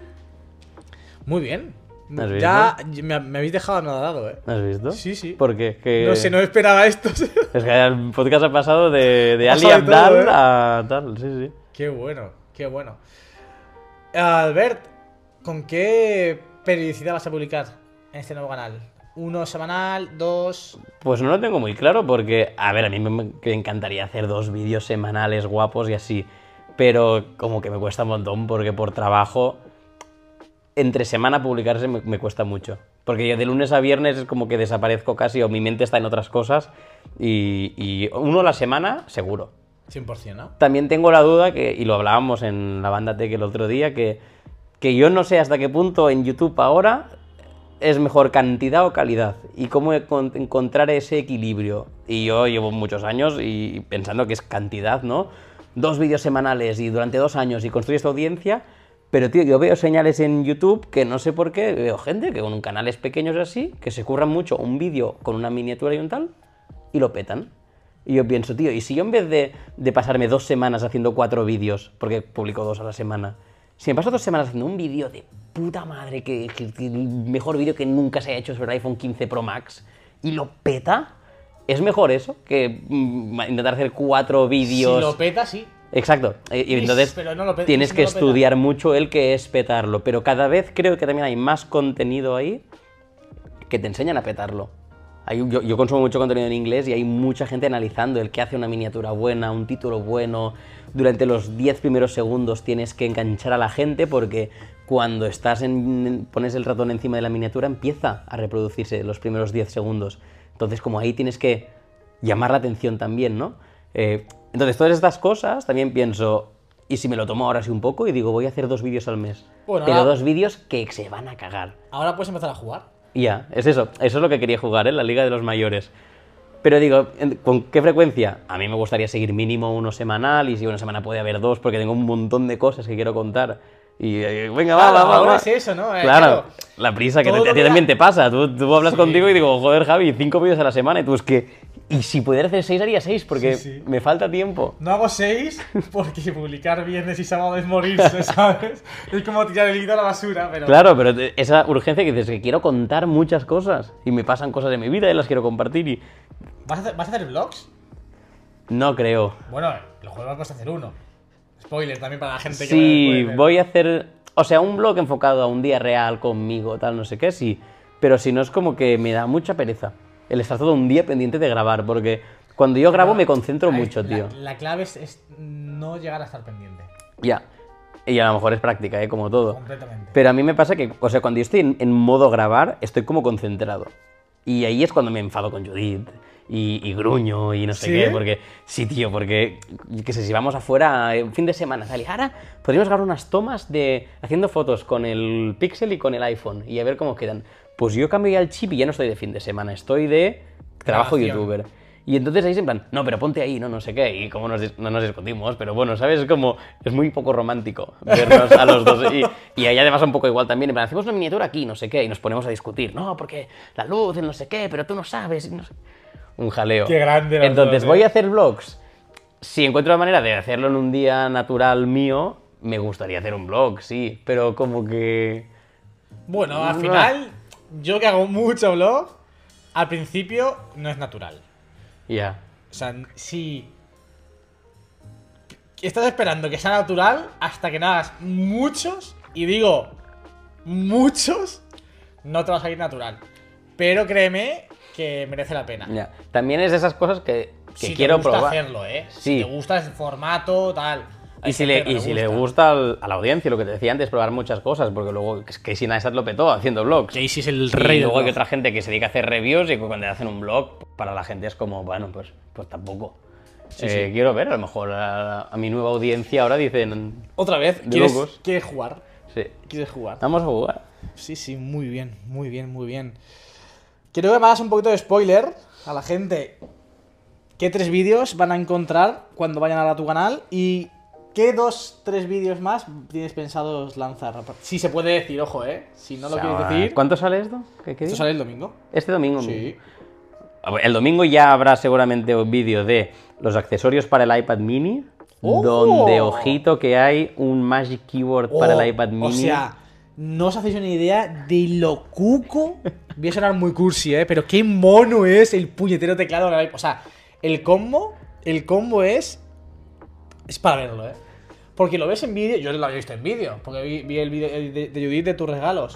Muy bien. ¿Has visto? Ya me, me habéis dejado anodado, ¿eh? ¿Has visto? Sí, sí. ¿Por qué? Que... No sé, no esperaba esto. Es que el podcast ha pasado de, de Ha Ali pasado de Abdal todo, ¿eh? a tal, sí, sí. Qué bueno, qué bueno. Albert, ¿con qué periodicidad vas a publicar en este nuevo canal? ¿Uno semanal? ¿Dos? Pues no lo tengo muy claro porque, a ver, a mí me, me encantaría hacer dos vídeos semanales guapos y así, pero como que me cuesta un montón porque por trabajo, entre semana publicarse me, me cuesta mucho. Porque yo de lunes a viernes es como que desaparezco casi o mi mente está en otras cosas y, y uno a la semana, seguro. cien por ciento, ¿no? También tengo la duda, que, y lo hablábamos en la banda Tech el otro día, que, que yo no sé hasta qué punto en YouTube ahora es mejor cantidad o calidad y cómo encon- encontrar ese equilibrio. Y yo llevo muchos años y pensando que es cantidad, ¿no? Dos vídeos semanales y durante dos años y construyes tu audiencia, pero tío, yo veo señales en YouTube que no sé por qué, veo gente que con canales pequeños así, que se curran mucho un vídeo con una miniatura y un tal, y lo petan. Y yo pienso, tío, ¿y si yo en vez de, de pasarme dos semanas haciendo cuatro vídeos, porque publico dos a la semana, si me paso dos semanas haciendo un vídeo de puta madre, que, que- que el mejor vídeo que nunca se ha hecho sobre el iPhone quince Pro Max, y lo peta, ¿es mejor eso que mm, intentar hacer cuatro vídeos? Si lo peta, sí. Exacto, y y entonces Pero no lo pe- tienes si no que lo peta. estudiar mucho el que es petarlo, pero cada vez creo que también hay más contenido ahí que te enseñan a petarlo. Hay- yo, yo consumo mucho contenido en inglés y hay mucha gente analizando el que hace una miniatura buena, un título bueno. Durante los diez primeros segundos tienes que enganchar a la gente porque cuando estás en, pones el ratón encima de la miniatura empieza a reproducirse los primeros diez segundos. Entonces como ahí tienes que llamar la atención también, ¿no? Eh, entonces todas estas cosas también pienso, ¿y si me lo tomo ahora así un poco y digo voy a hacer dos vídeos al mes? Bueno, pero ahora- dos vídeos que se van a cagar. Ahora puedes empezar a jugar. Ya, es eso, eso es lo que quería jugar, ¿eh? La Liga de los Mayores. Pero digo, ¿con qué frecuencia? A mí me gustaría seguir mínimo uno semanal y si una semana puede haber dos porque tengo un montón de cosas que quiero contar. Y eh, venga, Claro, va, va, va. ahora va. es eso, ¿no? Eh, Claro, claro. la prisa que Todo te, a ti lo que también ha- te pasa. Tú, tú hablas Sí. contigo y digo, joder, Javi, cinco vídeos a la semana. Y tú es que, y si pudiera hacer seis, haría seis porque Sí, sí. me falta tiempo. No hago seis porque publicar viernes y sábado es morirse, ¿sabes? Es como tirar el hilo a la basura, pero... Claro, pero te- esa urgencia que dices que quiero contar muchas cosas y me pasan cosas de mi vida y las quiero compartir y ¿Vas a hacer, vas a hacer vlogs? no creo. Bueno, los juegos vas a hacer uno. Spoiler también para la gente que Sí, no lo puede voy a hacer, o sea, un blog enfocado a un día real conmigo, tal, no sé qué, sí. Pero si no es como que me da mucha pereza el estar todo un día pendiente de grabar, porque cuando yo grabo me concentro Ahí- mucho, la- tío. La, clave es, es no llegar a estar pendiente. Ya. Y a lo mejor es práctica, ¿eh? Como todo. Completamente. Pero a mí me pasa que, o sea, cuando yo estoy en, en modo grabar, estoy como concentrado. Y ahí es cuando me enfado con Judith y, y gruño y no sé ¿Sí? qué. Porque, sí, tío, porque, yo qué sé, si vamos afuera eh, un fin de semana, tal, y ahora podríamos grabar unas tomas de haciendo fotos con el Pixel y con el iPhone y a ver cómo quedan. Pues yo cambio ya el chip y ya no estoy de fin de semana, estoy de trabajo Grabación. youtuber. Y entonces ahí es en plan, no, pero ponte ahí, no, no sé qué, y como nos, dis- no nos discutimos, pero bueno, ¿sabes? Es como, es muy poco romántico vernos a los dos. Y, y ahí además un poco igual también, en plan, hacemos una miniatura aquí, no sé qué, y nos ponemos a discutir, no, porque la luz, el no sé qué, pero tú no sabes, y no sé. Un jaleo. Qué grande los Entonces, dos, voy ¿eh? a hacer vlogs. Si encuentro la manera de hacerlo en un día natural mío, me gustaría hacer un vlog, sí, pero como que... Bueno, al final, yo que hago mucho vlog, al principio no es natural. Ya. O sea, si estás esperando que sea natural hasta que no hagas muchos, y digo muchos, no te va a salir natural. Pero créeme que merece la pena. Ya. También es de esas cosas que, que si quiero te gusta probar. hacerlo, ¿eh? Sí. Si te gusta el formato, tal. Hay Y si, gente le, que no y si le gusta al- a la audiencia, lo que te decía antes, probar muchas cosas, porque luego Casey Neistat lo petó haciendo vlogs. Casey es el Y rey del luego hay vlog. otra gente que se dedica a hacer reviews y que cuando hacen un blog, para la gente es como, bueno, pues, pues tampoco. Sí, Eh, sí. Quiero ver, a lo mejor a, a mi nueva audiencia ahora dicen, Otra vez, de ¿quieres, locos. ¿quieres jugar? sí, ¿Quieres jugar? vamos a jugar. Sí, sí, muy bien, muy bien, muy bien. Quiero que me hagas un poquito de spoiler a la gente. ¿Qué tres vídeos van a encontrar cuando vayan a tu canal? ¿Y qué dos, tres vídeos más tienes pensados lanzar? Si se puede decir, ojo, ¿eh? Si no lo O sea, quieres decir, ¿Cuánto sale esto? ¿Qué, qué esto día? sale el domingo. Este domingo. Sí. El domingo ya habrá seguramente un vídeo de los accesorios para el iPad mini, ¡Oh! donde, ojito, que hay un Magic Keyboard para Oh, el iPad mini. O sea, no os hacéis una idea de lo cuco. Voy a sonar muy cursi, ¿eh? Pero qué mono es el puñetero teclado del iPad. O sea, el combo, el combo es... Es para verlo, ¿eh? Porque lo ves en vídeo, yo lo había visto en vídeo, porque vi, vi el vídeo de, de Judith de tus regalos.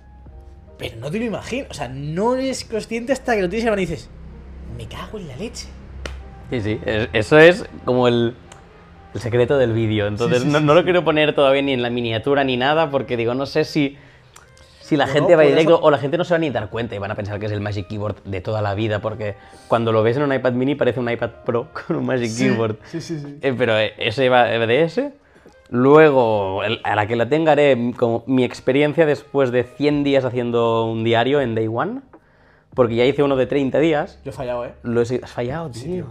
Pero no te lo imaginas, o sea, no eres consciente hasta que lo tienes en la mano y dices, me cago en la leche. Sí, sí, es- eso es como el, el secreto del vídeo. Entonces Sí, sí, no, sí, no lo sí. quiero poner todavía ni en la miniatura ni nada, porque digo, no sé si, si la No, gente no, va por directo eso- o la gente no se va ni a dar cuenta y van a pensar que es el Magic Keyboard de toda la vida, porque cuando lo ves en un iPad mini parece un iPad Pro con un Magic Keyboard. Sí, sí, sí. Eh, pero eh, ese va de ese. Luego, el- a la que la tenga, haré como mi experiencia después de cien días haciendo un diario en Day One. Porque ya hice uno de treinta días. Yo he fallado, ¿eh? Lo he has fallado, tío. tío.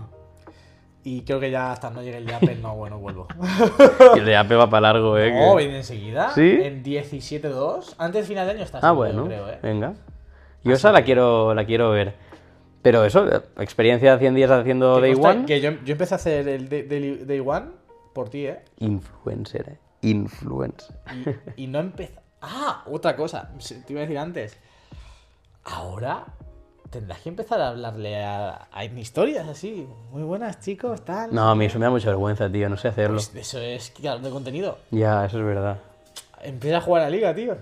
Y creo que ya hasta no llegue el de Apple, no, bueno, vuelvo. Y el de Apple va para largo, eh. No, que- viene enseguida. ¿Sí? En diecisiete dos. Antes del final de año está. Ah, seguro, bueno, yo creo, ¿eh? venga. Yo esa la quiero, la quiero ver. Pero eso, eh, experiencia de cien días haciendo Que Day consta One. Que yo, yo empecé a hacer el Day, Day- Day One por ti, ¿eh? Influencer, eh. Influencer. Y, y no empecé. Ah, otra cosa. se- Te iba a decir antes. Ahora tendrás que empezar a hablarle a, a en historias así. Muy buenas, chicos, tal. No, a mí eso me da mucha vergüenza, tío. No sé hacerlo. Pues eso es creador de contenido. Ya, eso es verdad. Empieza a jugar a la liga, tío.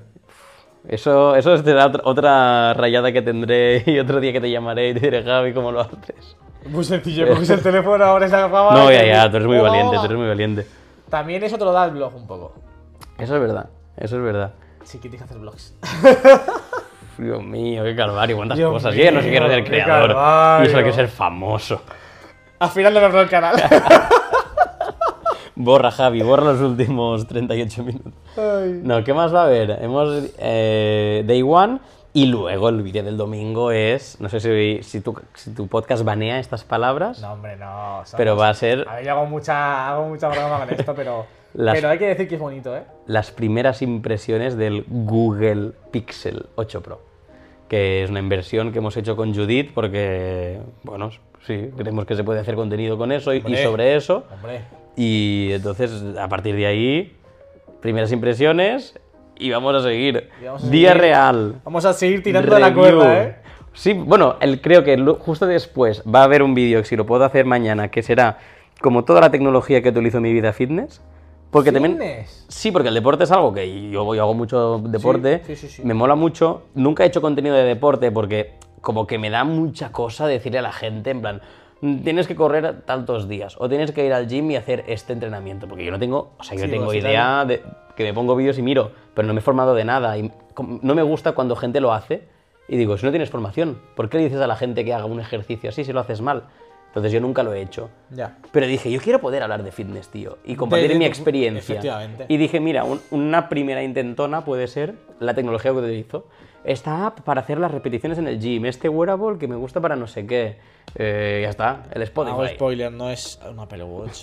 Eso, eso será otra, otra rayada que tendré y otro día que te llamaré y te diré, Javi, ¿cómo lo haces? Muy sencillo, coges el teléfono, abres la cámara. No, y ya, te- ya, tú eres muy ¡Hola! valiente, tú eres muy valiente. También eso te lo da el blog un poco. Eso es verdad, eso es verdad. Sí, que tienes que hacer blogs. Dios mío, qué calvario, cuántas Dios cosas. mío, Yo no sé quiero ser qué creador. calvario. Y eso hay que ser famoso. Al final no me abro el canal. Borra, Javi, borra los últimos treinta y ocho minutos. Ay. No, ¿qué más va a haber? Hemos. eh, Day One. Y luego el vídeo del domingo es, no sé si, si, tu, si tu podcast banea estas palabras, No, hombre, no. somos- pero va a ser A ver, yo hago mucha, hago mucha broma con esto, pero, Las- pero hay que decir que es bonito, ¿eh? las primeras impresiones del Google Pixel ocho Pro, que es una inversión que hemos hecho con Judith porque, bueno, sí, creemos que se puede hacer contenido con eso y, y Hombre. sobre eso. Hombre. Y entonces, a partir de ahí, primeras impresiones y vamos a seguir. Y vamos a Día seguir. real. Vamos a seguir tirando de la Review. cuerda, ¿eh? Sí, bueno, el, creo que lo- justo después va a haber un vídeo, si lo puedo hacer mañana, que será como toda la tecnología que utilizo en mi vida fitness. Porque también... Fitness. Sí, porque el deporte es algo que yo, yo hago mucho deporte, sí, sí, sí. me mola mucho. Nunca he hecho contenido de deporte porque como que me da mucha cosa decirle a la gente, en plan, tienes que correr tantos días o tienes que ir al gym y hacer este entrenamiento. Porque yo no tengo, o sea, yo Sí, tengo pues, idea de que me pongo vídeos y miro, pero no me he formado de nada. Y com- no me gusta cuando gente lo hace y digo, si no tienes formación, ¿por qué le dices a la gente que haga un ejercicio así si lo haces mal? Entonces yo nunca lo he hecho. Ya. Pero dije, yo quiero poder hablar de fitness, tío, y compartir De- de mi tu- experiencia. efectivamente. Y dije, mira, un- una primera intentona puede ser la tecnología que utilizo. Esta app para hacer las repeticiones en el gym, este wearable que me gusta para no sé qué. Eh, ya está, el Spotify. Hago spoiler, no es un Apple Watch.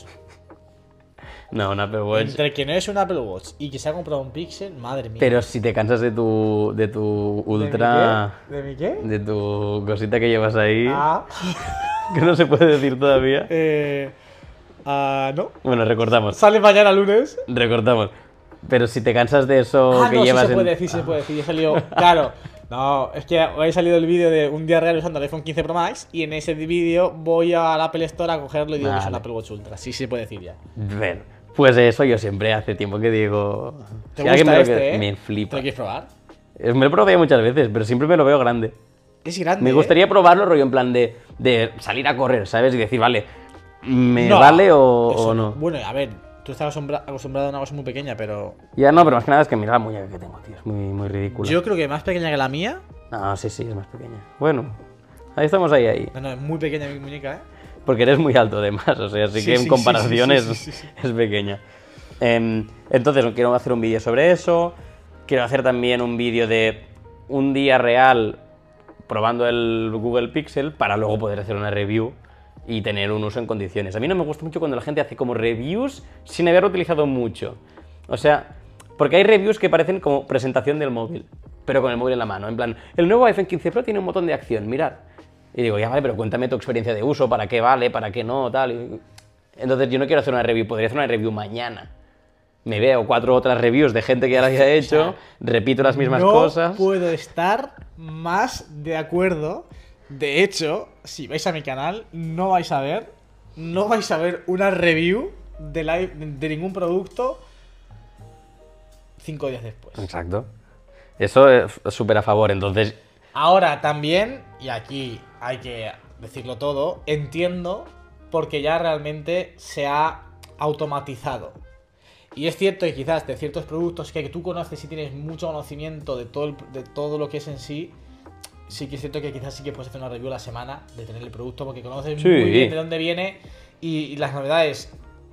No, un Apple Watch. Entre que no es un Apple Watch y que se ha comprado un Pixel, madre mía. Pero si te cansas de tu, de tu ¿De mi ultra... qué? ¿De mi qué? De tu cosita que llevas ahí, Ah. que no se puede decir todavía. Eh. Ah, no. Bueno, recortamos, Sale mañana lunes. recortamos. Pero si te cansas de eso Ah, que no, sí llevas se en- puede decir, sí se puede decir. He salido. Claro. No, es que hoy ha salido el vídeo de un día real usando el iPhone quince Pro Max y en ese vídeo voy al Apple Store a cogerlo y digo que es un Vale. Apple Watch Ultra. Sí se puede decir ya. Ver, pues eso yo siempre hace tiempo que digo... ¿Te si alguien gusta me, lo este, que- eh? me ¿Te flipa. lo quieres probar? Eh, Me lo he probado muchas veces, pero siempre me lo veo grande. Es grande. Me ¿eh? gustaría probarlo, rollo en plan de, de salir a correr, ¿sabes? Y decir, vale, ¿me No, vale o, eso o no? Bueno, a ver, tú estás acostumbra- acostumbrado a una cosa muy pequeña, pero. Ya no, pero más que nada es que mira la muñeca que tengo, tío, es muy, muy ridícula. Yo creo que más pequeña que la mía. No, sí, sí, es más pequeña. Bueno, ahí estamos ahí, ahí. No, no, es muy pequeña mi muñeca, ¿eh? Porque eres muy alto además, o sea, así Sí, que en sí, sí, comparación sí, es, sí, sí, sí. es pequeña. Em, entonces, quiero hacer un vídeo sobre eso. Quiero hacer también un vídeo de un día real probando el Google Pixel para luego poder hacer una review y tener un uso en condiciones. A mí no me gusta mucho cuando la gente hace como reviews sin haberlo utilizado mucho. O sea, porque hay reviews que parecen como presentación del móvil, pero con el móvil en la mano. En plan, el nuevo iPhone quince Pro tiene un botón de acción, mirad. Y digo, ya vale, pero cuéntame tu experiencia de uso, para qué vale, para qué no, tal. Y... Entonces yo no quiero hacer una review, podría hacer una review mañana. Me veo cuatro otras reviews de gente que ya las haya hecho, repito las mismas no cosas. puedo estar más de acuerdo. De hecho, si vais a mi canal, no vais a ver, no vais a ver una review de, la- de ningún producto cinco días después. Exacto. Eso es súper a favor, entonces... Ahora también, y aquí hay que decirlo todo, entiendo porque ya realmente se ha automatizado. Y es cierto que quizás de ciertos productos que tú conoces y tienes mucho conocimiento de todo, el- de todo lo que es en sí, sí que es cierto que quizás sí que puedes hacer una review a la semana de tener el producto porque conoces Sí. muy bien de dónde viene y, y las novedades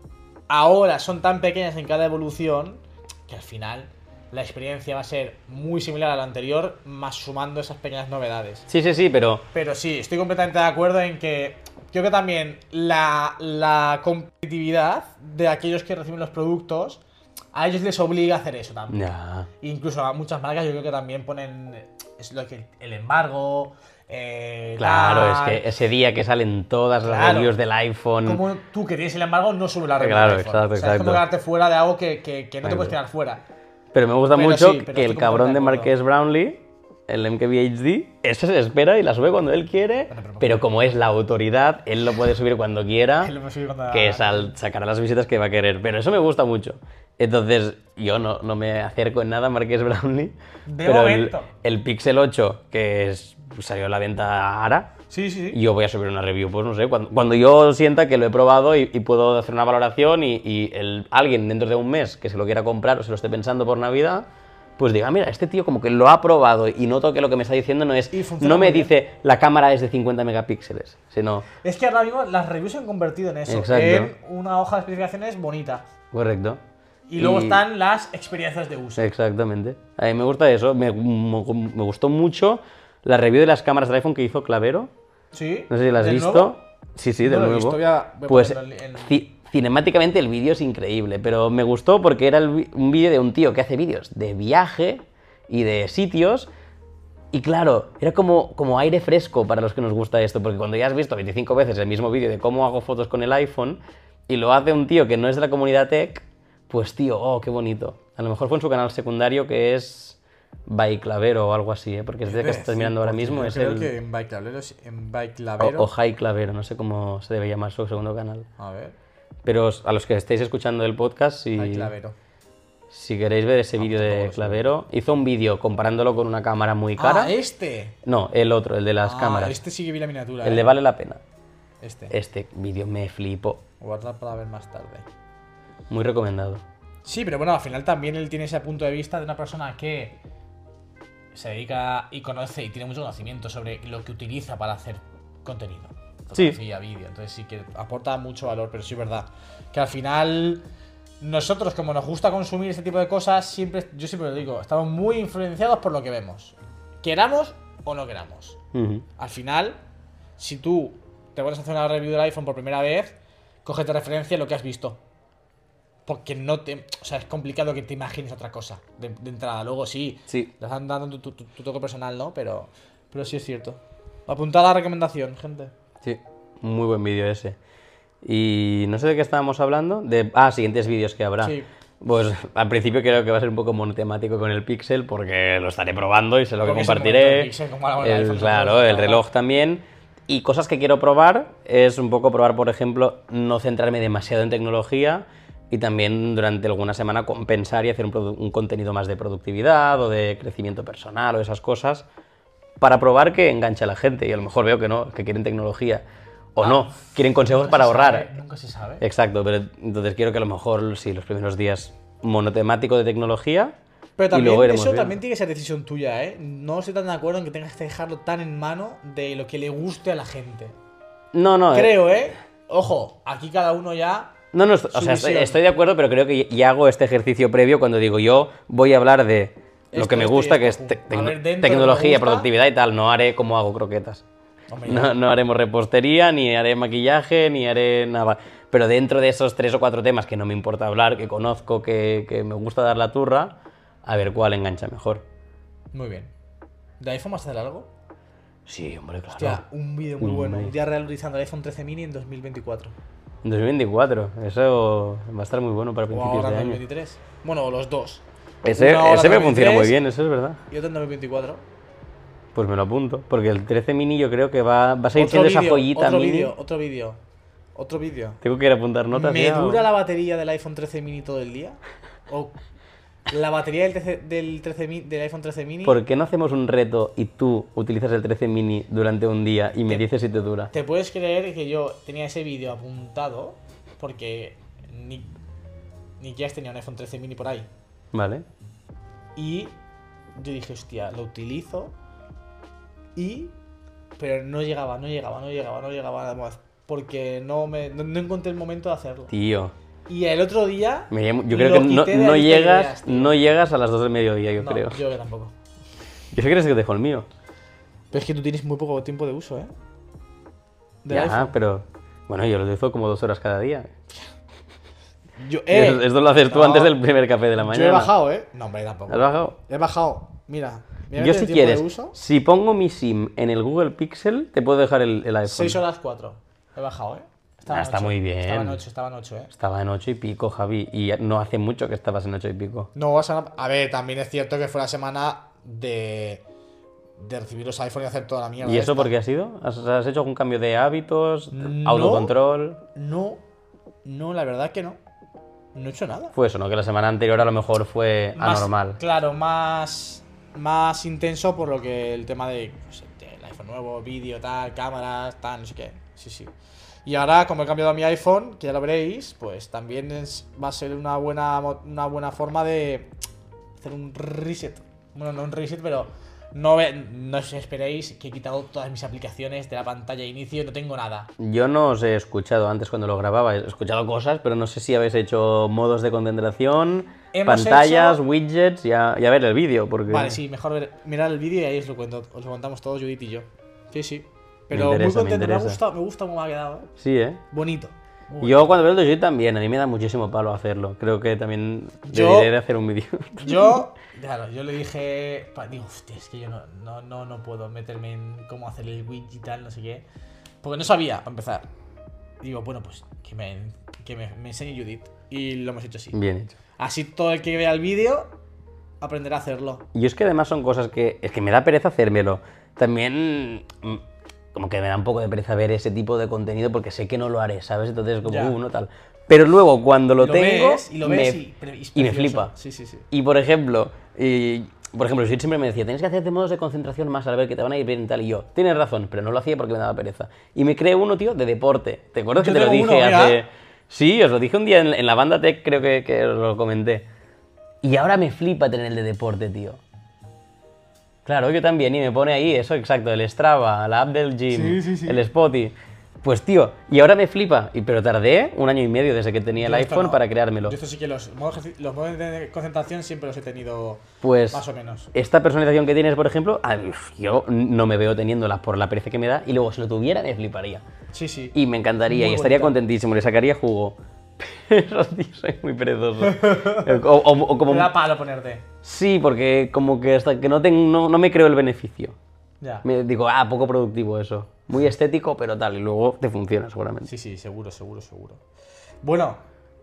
ahora son tan pequeñas en cada evolución que al final la experiencia va a ser muy similar a la anterior, más sumando esas pequeñas novedades. Sí, sí, sí, pero... Pero sí, estoy completamente de acuerdo en que creo que también la, la competitividad de aquellos que reciben los productos, a ellos les obliga a hacer eso también. Ya. Incluso a muchas marcas yo creo que también ponen es lo que el embargo. Eh, Claro, tal. es que ese día que salen todas las Claro. reviews del iPhone... Como tú que tienes el embargo, no sube la review. Claro, del iPhone. exacto, O sea, es exacto. como quedarte fuera de algo que, que, que no te Exacto. puedes quedar fuera. Pero me gusta Pero mucho sí, pero que el estoy cabrón de completamente de Marques Brownlee, el M K B H D, ese se espera y la sube cuando él quiere, Bueno, pero- pero como es la autoridad, él lo puede subir cuando quiera, Él lo puede subir cuando- que es al sacar a las visitas que va a querer. Pero eso me gusta mucho. Entonces, yo no, no me acerco en nada a Marques Brownlee, De pero el, momento. el Pixel ocho, que es, salió a la venta ahora, Sí, sí, sí. yo voy a subir una review, pues no sé, cuando, cuando yo sienta que lo he probado y, y puedo hacer una valoración y, y el, alguien dentro de un mes que se lo quiera comprar o se lo esté pensando por Navidad, pues diga, mira, este tío como que lo ha probado y noto que lo que me está diciendo no es, Y funciona no me muy bien. dice la cámara es de cincuenta megapíxeles, sino, Es que ahora mismo las reviews se han convertido en eso, Exacto. en una hoja de especificaciones bonita. correcto. Y luego Y- están las experiencias de uso. Exactamente. A mí me gusta eso. Me, me- me gustó mucho la review de las cámaras del iPhone que hizo Clavero. Sí. No sé si la has ¿Del visto. nuevo? Sí, sí, No del lo he nuevo. visto, voy a- voy a pues ponerlo en- en- ci- cinemáticamente el vídeo es increíble, pero me gustó porque era el vi- un vídeo de un tío que hace vídeos de viaje y de sitios. Y claro, era como, como aire fresco para los que nos gusta esto, porque cuando ya has visto veinticinco veces el mismo vídeo de cómo hago fotos con el iPhone y lo hace un tío que no es de la comunidad tech, pues tío, oh, qué bonito. A lo mejor fue en su canal secundario que es Baiclavero o algo así, ¿eh? Porque es el que estás mirando ahora mismo, Yo es creo el... que en Baiclavero, en O, Baiclavero. o High Clavero, no sé cómo se debe llamar su segundo canal. A ver, Pero os- a los que estéis escuchando el podcast, si, Baiclavero. si queréis ver ese vídeo tampoco de lo sé. Clavero, hizo un vídeo comparándolo con una cámara muy cara. Ah, este. No, el otro, el de las Ah, cámaras. Este sí que vi la miniatura. El eh. de Vale la Pena. Este. Este vídeo me flipó. Guardar para ver más tarde. Muy recomendado. Sí, pero bueno, al final también él tiene ese punto de vista de una persona que se dedica y conoce y tiene mucho conocimiento sobre lo que utiliza para hacer contenido. Sí. Fotografía, vídeo. Entonces sí que aporta mucho valor, pero sí es verdad que al final nosotros, como nos gusta consumir este tipo de cosas, siempre, yo siempre lo digo, estamos muy influenciados por lo que vemos. Queramos o no queramos. Ujú. Al final, si tú te pones a hacer una review del iPhone por primera vez, cógete referencia en lo que has visto. Porque no te... O sea, es complicado que te imagines otra cosa de, de entrada. Luego sí, Sí. le están dando tu, tu- tu toque personal, ¿no? Pero, pero sí es cierto. Apuntad la recomendación, gente. Sí, muy buen vídeo ese. Y no sé de qué estábamos hablando. De... Ah, siguientes vídeos que habrá. Sí. Pues al principio creo que va a ser un poco monotemático con el Pixel porque lo estaré probando y sé lo que Porque es un compartiré. montón de Pixel, como ahora con el El- iPhone, claro, ¿no? el reloj también. Y cosas que quiero probar es un poco probar, por ejemplo, no centrarme demasiado en tecnología y también durante alguna semana compensar y hacer un, produ- un contenido más de productividad o de crecimiento personal o esas cosas para probar que engancha a la gente. Y a lo mejor veo que no, que quieren tecnología o Ah, no, quieren consejos Nunca para se ahorrar. sabe, nunca se sabe. Exacto, pero entonces quiero que a lo mejor, sí, los primeros días monotemático de tecnología. Pero y también, luego iremos eso viendo. también tiene que ser decisión tuya, ¿eh? No estoy tan de acuerdo en que tengas que dejarlo tan en mano de lo que le guste a la gente. No, no. eh, Creo, ¿eh? Ojo, aquí cada uno ya... No, no, o su sea, estoy, visión. estoy de acuerdo, pero creo que ya hago este ejercicio previo cuando digo yo voy a hablar de lo Esto, que me esto y gusta, que es esto, te- pum. A ver, tecno- dentro de lo que tecnología, me gusta- productividad y tal. No haré como hago croquetas. Hombre, ya. No, no haremos repostería, ni haré maquillaje, ni haré nada. Pero dentro de esos tres o cuatro temas que no me importa hablar, que conozco, que, que me gusta dar la turra, a ver cuál engancha mejor. Muy bien. ¿De iPhone vas a hacer algo? Sí, hombre, claro. Hostia, un vídeo muy Un bueno. vídeo. Un día real utilizando el iPhone trece mini en dos mil veinticuatro. En dos mil veinticuatro, eso va a estar muy bueno para O principios ahora en de dos mil año. veintitrés. Bueno, o los dos. Ese, Una hora ese me en funciona muy dos mil veintitrés bien, eso es verdad. Y otro en dos mil veinticuatro. Pues me lo apunto, porque el trece mini yo creo que va, va a seguir Otro siendo esa vídeo, joyita otro mini. vídeo, otro vídeo. Otro vídeo. Tengo que ir a apuntar notas. ¿Me ya, o- dura la batería del iPhone trece mini todo el día? ¿O la batería del, trece del, trece mi- del iPhone trece mini? ¿Por qué no hacemos un reto y tú utilizas el trece mini durante un día y me Te- dices si te dura? ¿Te puedes creer que yo tenía ese vídeo apuntado? Porque ni, ni Jazz tenía un iPhone trece mini por ahí. Vale. Y yo dije, hostia, lo utilizo. Y. Pero no llegaba, no llegaba, no llegaba, no llegaba nada más. Porque no, me, no, no encontré el momento de hacerlo. Tío. Y el otro día. me llamo- yo creo lo que no, quité de la no lista de llegas, ideas, tío. no llegas a las dos del mediodía, yo No, creo. yo que tampoco. Yo sé que eres que dejo el mío. Pero es que tú tienes muy poco tiempo de uso, ¿eh? Del Ya, iPhone. pero. Bueno, yo lo utilizo como dos horas cada día. Yo, eh, Esto esto lo haces tú no, antes del primer café de la Yo mañana. he bajado, ¿eh? No, hombre, tampoco. ¿Has bajado? He bajado. Mira. mira Yo el si tiempo quieres, de uso. si pongo mi SIM en el Google Pixel, te puedo dejar el, el iPhone. seis horas cuatro. He bajado, ¿eh? Estaba Ah, en está ocho. muy bien. Estaba en ocho, estaba en ocho, ¿eh? Estaba en ocho y pico, Javi, y no hace mucho que estabas en ocho y pico. No vas a... A ver, también es cierto que fue la semana de... De recibir los iPhones y hacer toda la mierda. ¿Y eso esta. por qué ha sido? ¿Has, has hecho algún cambio de hábitos? No. ¿Autocontrol? No, no, la verdad que no. No he hecho nada. Fue eso, ¿no? Que la semana anterior a lo mejor fue Más- anormal. Claro, más... Más intenso por lo que el tema de... Pues, el iPhone nuevo, vídeo, tal, cámaras, tal, no sé qué. Sí, sí. Y ahora, como he cambiado a mi iPhone, que ya lo veréis, pues también es, va a ser una buena, mo- una buena forma de hacer un reset. Bueno, no un reset, pero No, ve- no os esperéis que he quitado todas mis aplicaciones de la pantalla de inicio, no tengo nada. Yo no os he escuchado antes cuando lo grababa, he escuchado cosas, pero no sé si habéis hecho modos de concentración, Hemos pantallas, hecho- widgets y a, y a ver el vídeo, porque... Vale, sí, mejor ver, mirar el vídeo y ahí os lo cuento. Os lo contamos todos, Judith y yo. Sí, sí. Pero interesa, muy me contento, me, ha interesa. gustado, me gusta cómo me ha quedado, ¿eh? Sí, ¿eh? Bonito. Muy Yo cuando veo el dojo también, a mí me da muchísimo palo hacerlo. Creo que también Yo- debería de hacer un vídeo. Yo, claro, yo le dije, pa- digo, hostia, es que yo no, no, no, no puedo meterme en cómo hacer el widget y tal, no sé qué. Porque no sabía, para empezar. Digo, bueno, pues que me, que me, me enseñe Judith. Y lo hemos hecho así. Bien hecho. Así todo el que vea el vídeo aprenderá a hacerlo. Y es que además son cosas que... Es que me da pereza hacérmelo. También... mm, como que me da un poco de pereza ver ese tipo de contenido porque sé que no lo haré, ¿sabes? Entonces como, Ya. uh, no tal. Pero luego cuando lo, Lo tengo... ves, y lo ves me- y- pero es y me precioso. flipa. Sí, sí, sí. Y por ejemplo, y, por ejemplo, Judith siempre me decía, tienes que hacerte modos de concentración más al ver que te van a ir bien y tal. Y yo, tienes razón, pero no lo hacía porque me daba pereza. Y me creé uno, tío, de deporte. ¿Te acuerdas Yo que te lo tengo dije uno, mira. hace...? Sí, os lo dije un día en, en la banda Tech, creo que, que os lo comenté. Y ahora me flipa tener el de deporte, tío. Claro, yo también, y me pone ahí eso, exacto, el Strava, la app del gym, Sí, sí, sí. el Spotify. Pues tío, y ahora me flipa, y, pero tardé un año y medio desde que tenía el Yo esto iPhone no. para creármelo. Yo esto sí que los modos, ejerci- los modos de concentración siempre los he tenido Pues más o menos. esta personalización que tienes, por ejemplo, a mí, uf, yo no me veo teniéndola por la pereza que me da, y luego si lo tuviera me fliparía. Sí, sí. Y me encantaría, Muy y estaría bonita. contentísimo, le sacaría jugo. Pero tío, soy muy perezoso. O, o- o como... Me da palo ponerte. Sí, porque como que hasta que no, tengo, no, no me creo el beneficio. Ya. Me digo, ah, poco productivo eso. Muy estético, pero tal. Y luego te funciona seguramente. Sí, sí, seguro, seguro, seguro. Bueno.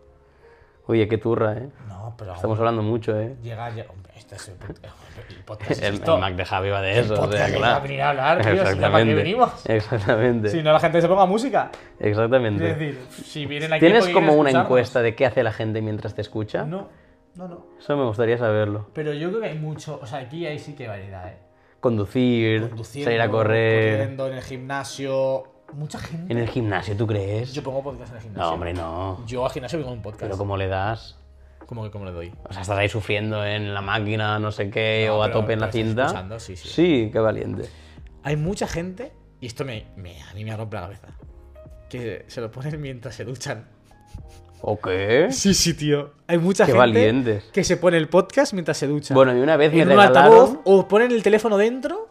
Oye, qué turra, ¿eh? No, pero Estamos hablando mucho, ¿eh? llega ya. Hombre, este es el, el podcast. es El, esto. el Mac de Javi va de eso. El o sea, podcast que claro. va a venir a hablar, tío, si ya para qué Exactamente. venimos. Exactamente. Si no, la gente se ponga música. Exactamente. Es decir, si vienen aquí. ¿Tienes porque como quieren una escucharnos. encuesta de qué hace la gente mientras te escucha? No, no, no. Eso me gustaría saberlo. Pero yo creo que hay mucho. O sea, aquí hay sí que hay variedad, ¿eh? Conducir, Conduciendo, salir a correr. corriendo, en el gimnasio. Mucha gente. En el gimnasio, ¿tú crees? Yo pongo podcast en el gimnasio. No, hombre, no. Yo al gimnasio pongo un podcast. Pero ¿cómo le das? ¿Cómo que cómo le doy? O sea, estás ahí sufriendo en la máquina, no sé qué, No, o a pero- tope en la pero estás cinta. escuchando, sí, sí. Sí, qué valiente. Hay mucha gente, y esto me, me- a mí me rompe la cabeza, que se lo ponen mientras se duchan. ¿O qué? Sí, sí, tío. Hay mucha Qué gente valientes. que se pone el podcast mientras se ducha. Bueno, y una vez me en un altavoz, regalaron... o ponen el teléfono dentro.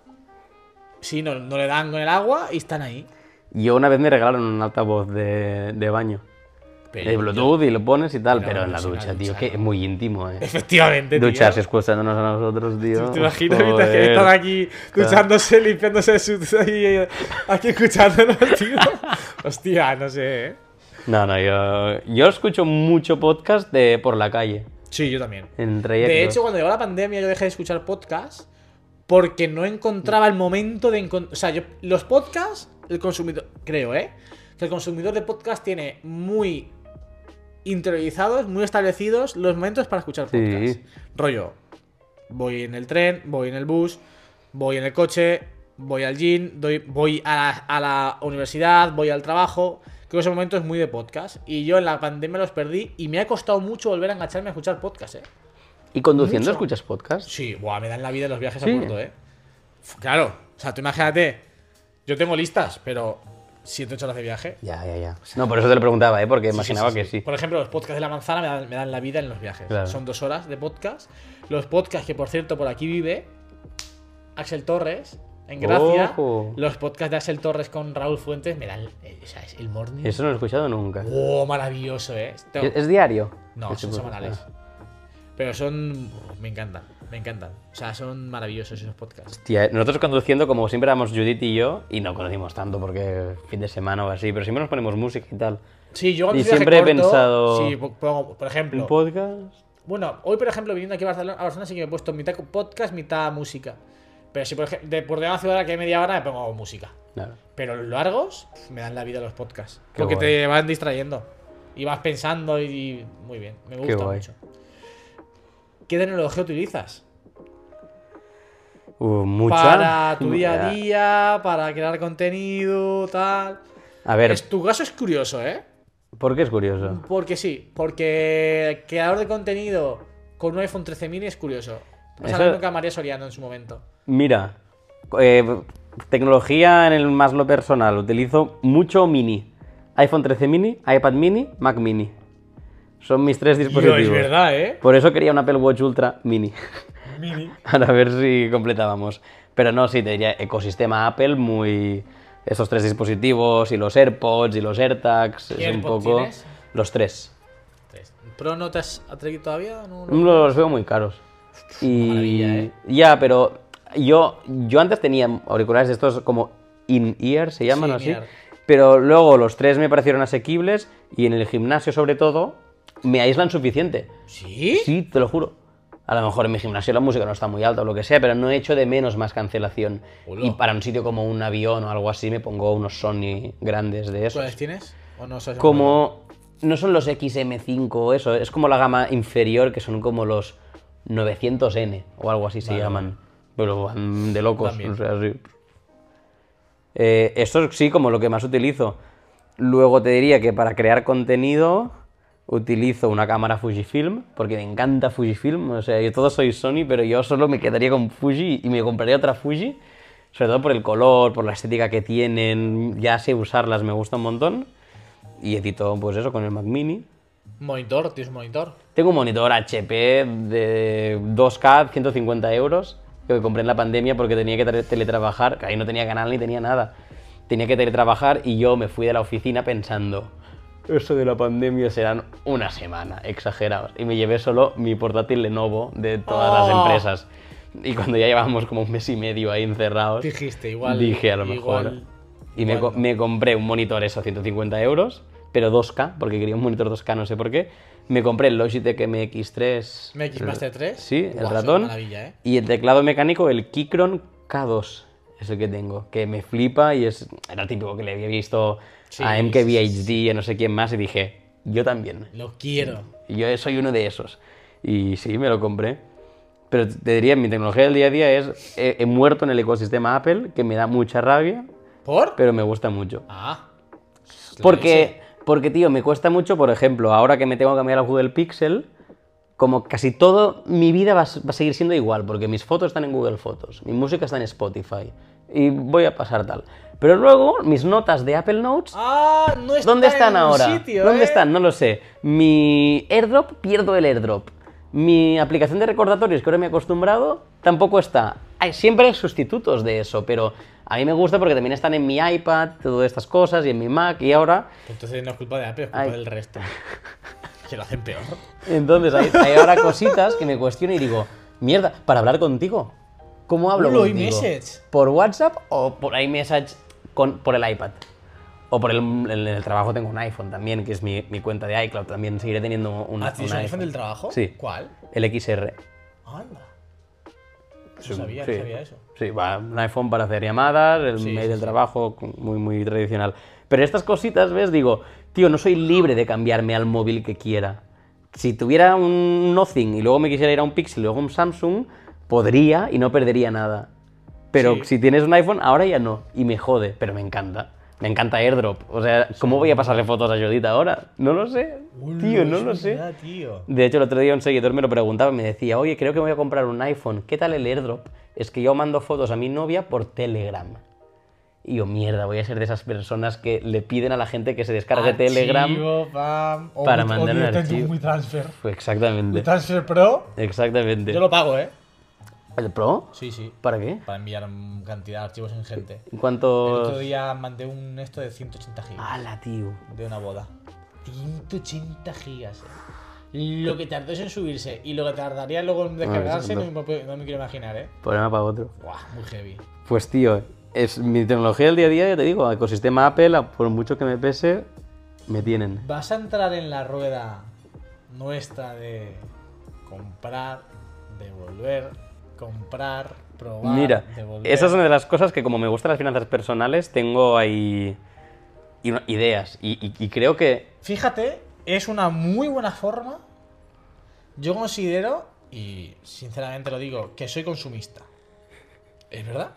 Sí, no, no le dan con el agua y están ahí. Yo una vez me regalaron un altavoz de, de baño. Pero de Bluetooth y lo pones y tal, Pero pero en la no, si ducha, una tío, ducha que no. es muy íntimo, eh. Efectivamente, tío. Ducharse escuchándonos a nosotros, tío. ¿Te imaginas mientras que Joder. están aquí duchándose, limpiándose su... ahí, aquí escuchándonos, tío? Hostia, no sé, ¿eh? No, no, yo, yo escucho mucho podcast de por la calle, Sí, yo también. en trayectos. De hecho, cuando llegó la pandemia yo dejé de escuchar podcasts porque no encontraba el momento de encontrar... O sea, yo, los podcasts, el consumidor... Creo, ¿eh? Que el consumidor de podcast tiene muy interiorizados, muy establecidos los momentos para escuchar Sí. podcast. Rollo, voy en el tren, voy en el bus, voy en el coche, voy al gym, doy- voy a la, a la universidad, voy al trabajo. Creo que ese momento es muy de podcast. Y yo en la pandemia los perdí y me ha costado mucho volver a engancharme a escuchar podcast, ¿eh? ¿Y conduciendo mucho. escuchas podcast? Sí, buah, me dan la vida los viajes Sí. a Puerto, ¿eh? F- Claro, o sea, tú imagínate, yo tengo listas, pero siete, ocho horas de viaje. Ya, ya, ya. No, por eso te lo preguntaba, ¿eh? Porque Sí, sí, imaginaba sí, que sí. sí. Por ejemplo, los podcasts de la manzana me dan, me dan la vida en los viajes. Claro. Son dos horas de podcast. Los podcasts que, por cierto, por aquí vive Axel Torres, en Gracia. Ojo. Los podcasts de Axel Torres con Raúl Fuentes me dan, eh, ¿sabes? El morning. Eso no lo he escuchado nunca. Oh, maravilloso, ¿eh? Tengo- ¿Es, es diario? No, Ese son podcast. semanales. Pero son... Me encantan, me encantan. O sea, son maravillosos esos podcasts. Tía, nosotros conduciendo, como siempre éramos Judith y yo, y no conocimos tanto porque fin de semana o así, pero siempre nos ponemos música y tal. Sí, yo cuando Y estoy de siempre he viaje corto, pensado- Sí, po- pongo, por ejemplo... ¿Un podcast? Bueno, hoy, por ejemplo, viniendo aquí a Barcelona, a Barcelona sí que me he puesto mitad podcast, mitad música. Pero si por ejemplo, de, por de una ciudad a la que hay media hora me pongo música. Claro. Pero los largos pf, me dan la vida los podcasts. Qué porque guay. te van distrayendo. Y vas pensando y, y- muy bien, me gusta guay. mucho. ¿Qué tecnología utilizas? Uh, mucha. Para tu día Ya. a día, para crear contenido, tal. A ver, Es, tu caso es curioso, ¿eh? ¿por qué es curioso? Porque sí, porque creador de contenido con un iPhone trece mini es curioso. O sea, Eso- lo mismo que a María Soriano en su momento. Mira, eh, tecnología en el más lo personal. Utilizo mucho mini. iPhone trece mini, iPad mini, Mac mini. Son mis tres dispositivos. es verdad, ¿eh? Por eso quería un Apple Watch Ultra mini. Mini. Para ver si completábamos. Pero no, sí, te diría ecosistema Apple muy... Esos tres dispositivos y los AirPods y los AirTags. ¿Qué Es un AirPods poco... tienes? Los tres. Tres. ¿Pro no te has atrevido todavía? No, no. Los veo muy caros. Y... maravilla, ¿eh? Ya, pero yo, yo antes tenía auriculares de estos como in-ear, se llaman Sí, así. in-ear. Pero luego los tres me parecieron asequibles y en el gimnasio sobre todo me aíslan suficiente. ¿Sí? Sí, te lo juro. A lo mejor en mi gimnasio la música no está muy alta o lo que sea, pero no he hecho de menos más cancelación. Hola. Y para un sitio como un avión o algo así me pongo unos Sony grandes de esos. ¿Cuáles tienes? ¿O no sabes? Como... No son los X M cinco o eso, es como la gama inferior que son como los novecientos N o algo así se Vale, llaman. Pero van de locos, También. o sea, sí. Eh, esto sí como lo que más utilizo. Luego te diría que para crear contenido utilizo una cámara Fujifilm, porque me encanta Fujifilm, o sea, yo todo soy Sony, pero yo solo me quedaría con Fuji y me compraría otra Fuji, sobre todo por el color, por la estética que tienen, ya sé usarlas, me gusta un montón. Y edito pues eso con el Mac Mini. Monitor, ¿tienes un monitor? Tengo un monitor H P de dos K, ciento cincuenta euros, que me compré en la pandemia porque tenía que tele- teletrabajar, que ahí no tenía canal ni tenía nada. Tenía que teletrabajar y yo me fui de la oficina pensando, eso de la pandemia serán una semana, exagerados. Y me llevé solo mi portátil Lenovo de todas las Oh. empresas. Y cuando ya llevábamos como un mes y medio ahí encerrados, Dijiste, igual. dije a lo igual- mejor. Y me, igual co- no. me compré un monitor eso, ciento cincuenta euros, pero dos K, porque quería un monitor dos K, no sé por qué. Me compré el Logitech M X tres. ¿M X Master tres? Sí, el Buah, eso es ratón. maravilla, ¿eh? Y el teclado mecánico, el Keychron K dos. Es el que tengo, que me flipa y es... Era típico que le había visto Sí, a M K sí, V sí, H D y a no sé quién más y dije, yo también. Lo quiero. Y yo soy uno de esos. Y sí, me lo compré. Pero te diría, mi tecnología del día a día es... He, he muerto en el ecosistema Apple, que me da mucha rabia, ¿Por? pero me gusta mucho. Ah. Porque, porque, tío, me cuesta mucho, por ejemplo, ahora que me tengo que cambiar al Google Pixel, como casi todo mi vida va, a s- va a seguir siendo igual, porque mis fotos están en Google Fotos, mi música está en Spotify, y voy a pasar tal. Pero luego, mis notas de Apple Notes, Ah, no está ¿dónde están en un ahora? sitio, ¿Dónde ¿eh? están? No lo sé. Mi AirDrop, pierdo el AirDrop. Mi aplicación de recordatorios, que ahora me he acostumbrado, tampoco está. Hay, siempre hay sustitutos de eso, pero a mí me gusta porque también están en mi iPad, todas estas cosas, y en mi Mac, y ahora... Entonces no es culpa de Apple, es culpa Ay. del resto. Que lo hacen peor. Entonces hay, hay ahora cositas que me cuestiono y digo, mierda, para hablar contigo, ¿cómo hablo Hola, contigo? iMessage. ¿Por WhatsApp o por iMessage con, por el iPad? O por el, en el trabajo tengo un iPhone también, que es mi, mi cuenta de iCloud, también seguiré teniendo un, ¿Ah, tienes un un iPhone del trabajo? Sí. ¿Cuál? El X R. Anda. No Sí, sabía, sí. no sabía eso. Sí, va, un iPhone para hacer llamadas, el Sí, mail sí, del sí. trabajo, muy, muy tradicional. Pero estas cositas, ¿ves? Digo, tío, no soy libre de cambiarme al móvil que quiera. Si tuviera un Nothing y luego me quisiera ir a un Pixel y luego a un Samsung, podría y no perdería nada. Pero Sí. si tienes un iPhone, ahora ya no. Y me jode, pero me encanta. Me encanta AirDrop. O sea, ¿cómo voy a pasarle fotos a Judith ahora? No lo sé. Tío, no es lo sé. verdad, tío. De hecho, el otro día un seguidor me lo preguntaba y me decía, oye, creo que me voy a comprar un iPhone. ¿Qué tal el AirDrop? Es que yo mando fotos a mi novia por Telegram. Y yo, mierda, voy a ser de esas personas que le piden a la gente que se descargue Telegram. Archivo, pam, o para muy- mandar o un directamente archivo. Muy transfer. Pues exactamente. Muy transfer Pro. Exactamente. Yo lo pago, ¿eh? ¿El Pro? Sí, sí. ¿Para qué? Para enviar mm, cantidad de archivos ingente. El ¿Cuántos...? otro día mandé un esto de ciento ochenta gigas. ¡Hala, tío! De una boda. ciento ochenta gigas. eh. Lo que tardó eso en subirse y lo que tardaría luego en descargarse no. no, me, puedo- no me quiero imaginar, ¿eh? Problema para otro. Buah, muy heavy. Pues tío, es mi tecnología del día a día, ya te digo, ecosistema Apple, a- por mucho que me pese, me tienen. ¿Vas a entrar en la rueda nuestra de comprar, devolver, comprar, probar, Mira, devolver? esa es una de las cosas que como me gustan las finanzas personales, tengo ahí y- ideas. Y, y- y creo que... Fíjate, es una muy buena forma. Yo considero, y sinceramente lo digo, que soy consumista. ¿Es verdad?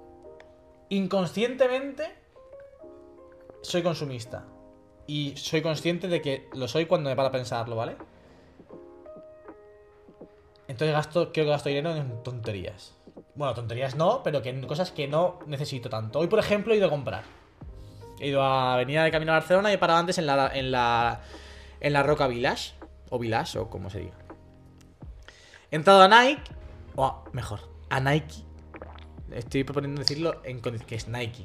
Inconscientemente soy consumista. Y soy consciente de que lo soy cuando me paro a pensarlo, ¿vale? Entonces gasto, creo que gasto dinero en tonterías. Bueno, tonterías no, pero que en cosas que no necesito tanto. Hoy, por ejemplo, he ido a comprar. He ido a... Venía de camino a Barcelona y he parado antes en la... En la, en la Roca Village. O Village, o como se diga. He entrado a Nike. O mejor, a Nike. Estoy proponiendo decirlo en que es Nike.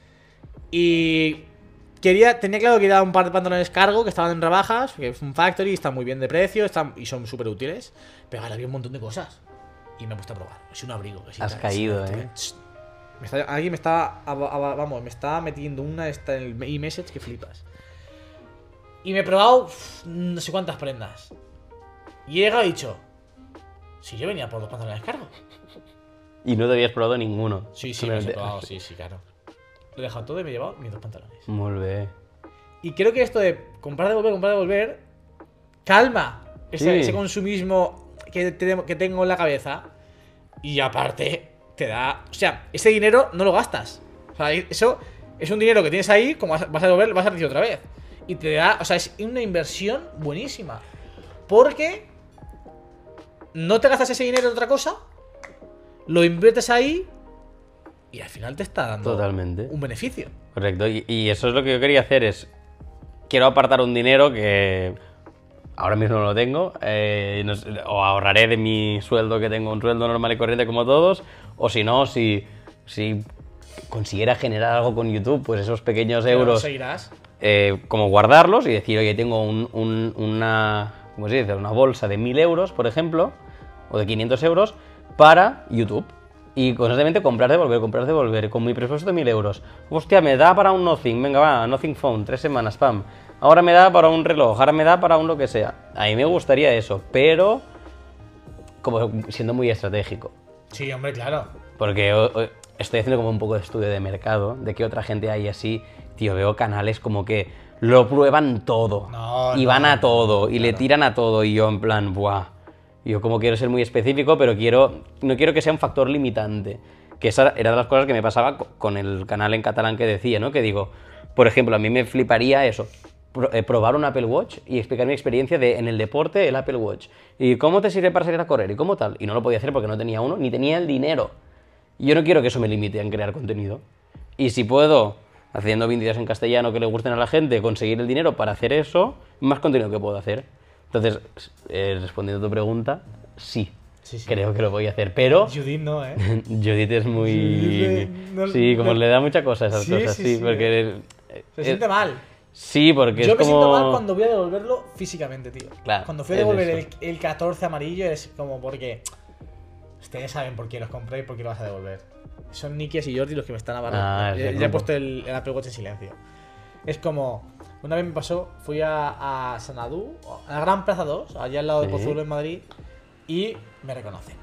Y... Quería, tenía claro que era un par de pantalones cargo que estaban en rebajas, que es un factory, están muy bien de precio, están, y son súper útiles. Pero ahora había un montón de cosas. Y me he puesto a probar. Es un abrigo. Es Has caído, eh. Me está, alguien me está, vamos, me está metiendo una esta en el e-message que flipas. Y me he probado uf, no sé cuántas prendas. Y he llegado y he dicho, si yo venía por dos pantalones cargo. Y no te habías probado ninguno. Sí, sí, me los he probado, sí, sí, claro. Lo he dejado todo y me he llevado mis dos pantalones. Muy bien. Y creo que esto de comprar, devolver, comprar, devolver, calma ese, Sí. ese consumismo que, te- que tengo en la cabeza. Y aparte, te da. O sea, ese dinero no lo gastas. O sea, eso es un dinero que tienes ahí, como vas vas a devolver, vas a recibir otra vez. Y te da. O sea, es una inversión buenísima. Porque no te gastas ese dinero en otra cosa, lo inviertes ahí. Y al final te está dando Totalmente. un beneficio. Correcto, y, y eso es lo que yo quería hacer, es... Quiero apartar un dinero que ahora mismo no lo tengo, eh, no sé, o ahorraré de mi sueldo, que tengo un sueldo normal y corriente como todos, o si no, si, si consiguiera generar algo con YouTube, pues esos pequeños Pero euros, seguirás. eh, como guardarlos y decir, oye, tengo un- un- una, ¿cómo se dice? Una bolsa de mil euros, por ejemplo, o de quinientos euros, para YouTube. Y constantemente comprar, devolver, comprar, devolver, con mi presupuesto de mil euros. Hostia, me da para un Nothing, venga, va, Nothing Phone, tres semanas, pam. Ahora me da para un reloj, ahora me da para un lo que sea. A mí me gustaría eso, pero como siendo muy estratégico. Sí, hombre, claro. Porque o- o- estoy haciendo como un poco de estudio de mercado, de qué otra gente hay así. Tío, veo canales como que lo prueban todo. No, y no, van a no, todo, y le claro. tiran a todo, y yo en plan, buah. Yo como quiero ser muy específico, pero quiero no quiero que sea un factor limitante. Que esa era de las cosas que me pasaba co- con el canal en catalán que decía, ¿no? Que digo, por ejemplo, a mí me fliparía eso, pro- eh, probar un Apple Watch y explicar mi experiencia de en el deporte el Apple Watch. Y cómo te sirve para salir a correr y cómo tal. Y no lo podía hacer porque no tenía uno, ni tenía el dinero. Y yo no quiero que eso me limite en crear contenido. Y si puedo, haciendo vídeos en castellano que le gusten a la gente, conseguir el dinero para hacer eso, más contenido que puedo hacer. Entonces, eh, respondiendo a tu pregunta, sí, Sí, sí. creo que lo voy a hacer. Pero Judith no, ¿eh? Judith es muy... Judith, no- Sí, como no- le da mucha cosa a esas Sí, cosas, sí, sí, sí, porque... eh, Se eh, siente mal. Sí, porque Yo es me como... siento mal cuando voy a devolverlo físicamente, tío. Claro, Cuando fui a es devolver el, eso. el catorce amarillo es como porque... Ustedes saben por qué los compré y por qué lo vas a devolver. Son Nikias y Jordi los que me están abarrando. Ah, es ya, el ya he grupo. puesto el, el Apple Watch en silencio. Es como... Una vez me pasó, fui a, a Sanadú, a la Gran Plaza dos, allá al lado de Sí. Pozuelo en Madrid, y me reconocen.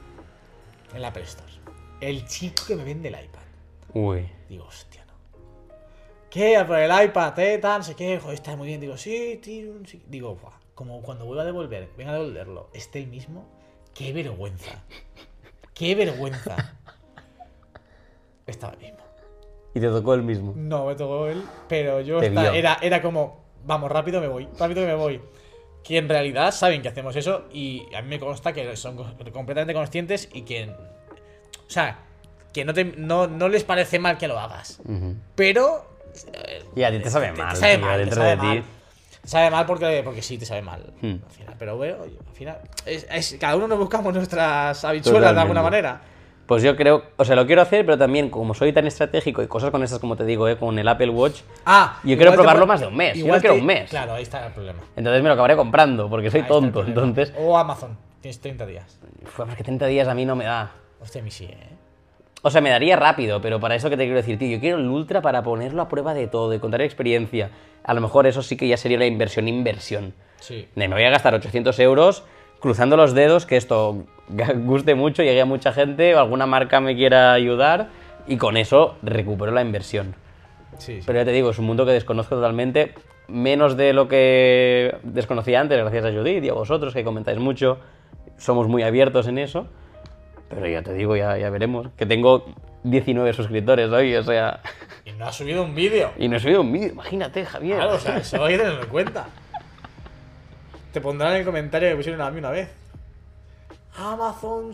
En la Apple Store. El chico que me vende el iPad. Uy, Digo, hostia, no. ¿Qué? Por el iPad, eh, tal, no sé qué. Joder, está muy bien. Digo, sí, tío, no sé qué. Digo, buah, como cuando vuelva a devolver, venga a devolverlo, esté el mismo. Qué vergüenza. Qué vergüenza. Estaba el mismo. y te tocó el mismo. No me tocó él, pero yo Te esta- vio. era, era como, vamos, rápido me voy, rápido que me voy. Que en realidad saben que hacemos eso y a mí me consta que son co- completamente conscientes y que. O sea, que no, te, no, no les parece mal que lo hagas. Ujú. Pero. Y a ti te sabe te, mal, te sabe tío, mal, te dentro sabe de mal. ti. Te sabe mal porque, porque sí, te sabe mal. Hmm. Al final. Pero bueno, oye, al final. Es, es- cada uno nos buscamos nuestras habichuelas de alguna Totalmente. manera. Pues yo creo, o sea, lo quiero hacer, pero también como soy tan estratégico y cosas con estas, como te digo, eh, con el Apple Watch, Ah, Yo igual quiero te probarlo puede- más de un mes, yo igual no quiero te- un mes. Claro, ahí está el problema. entonces me lo acabaré comprando, porque soy Ahí está el tonto. problema. Entonces, O Amazon, tienes treinta días. fue porque treinta días a mí no me da. Hostia, a mí sí, eh. O sea, me daría rápido, pero para eso que te quiero decir, tío, yo quiero el Ultra para ponerlo a prueba de todo, de contar experiencia. A lo mejor eso sí que ya sería la inversión, inversión. Sí. De, me voy a gastar ochocientos euros cruzando los dedos, que esto guste mucho, llegue a mucha gente o alguna marca me quiera ayudar y con eso recupero la inversión. Sí, sí. Pero ya te digo, es un mundo que desconozco totalmente, menos de lo que desconocía antes, gracias a Judith y a vosotros que comentáis mucho, somos muy abiertos en eso. Pero ya te digo, ya, ya veremos, que tengo diecinueve suscriptores hoy, o sea, Y no has subido un vídeo. y no he subido un vídeo, imagínate, Javier. Claro, o sea, eso hay que tenerlo en cuenta. Te pondrán en el comentario que pusieron a mí una vez. Amazon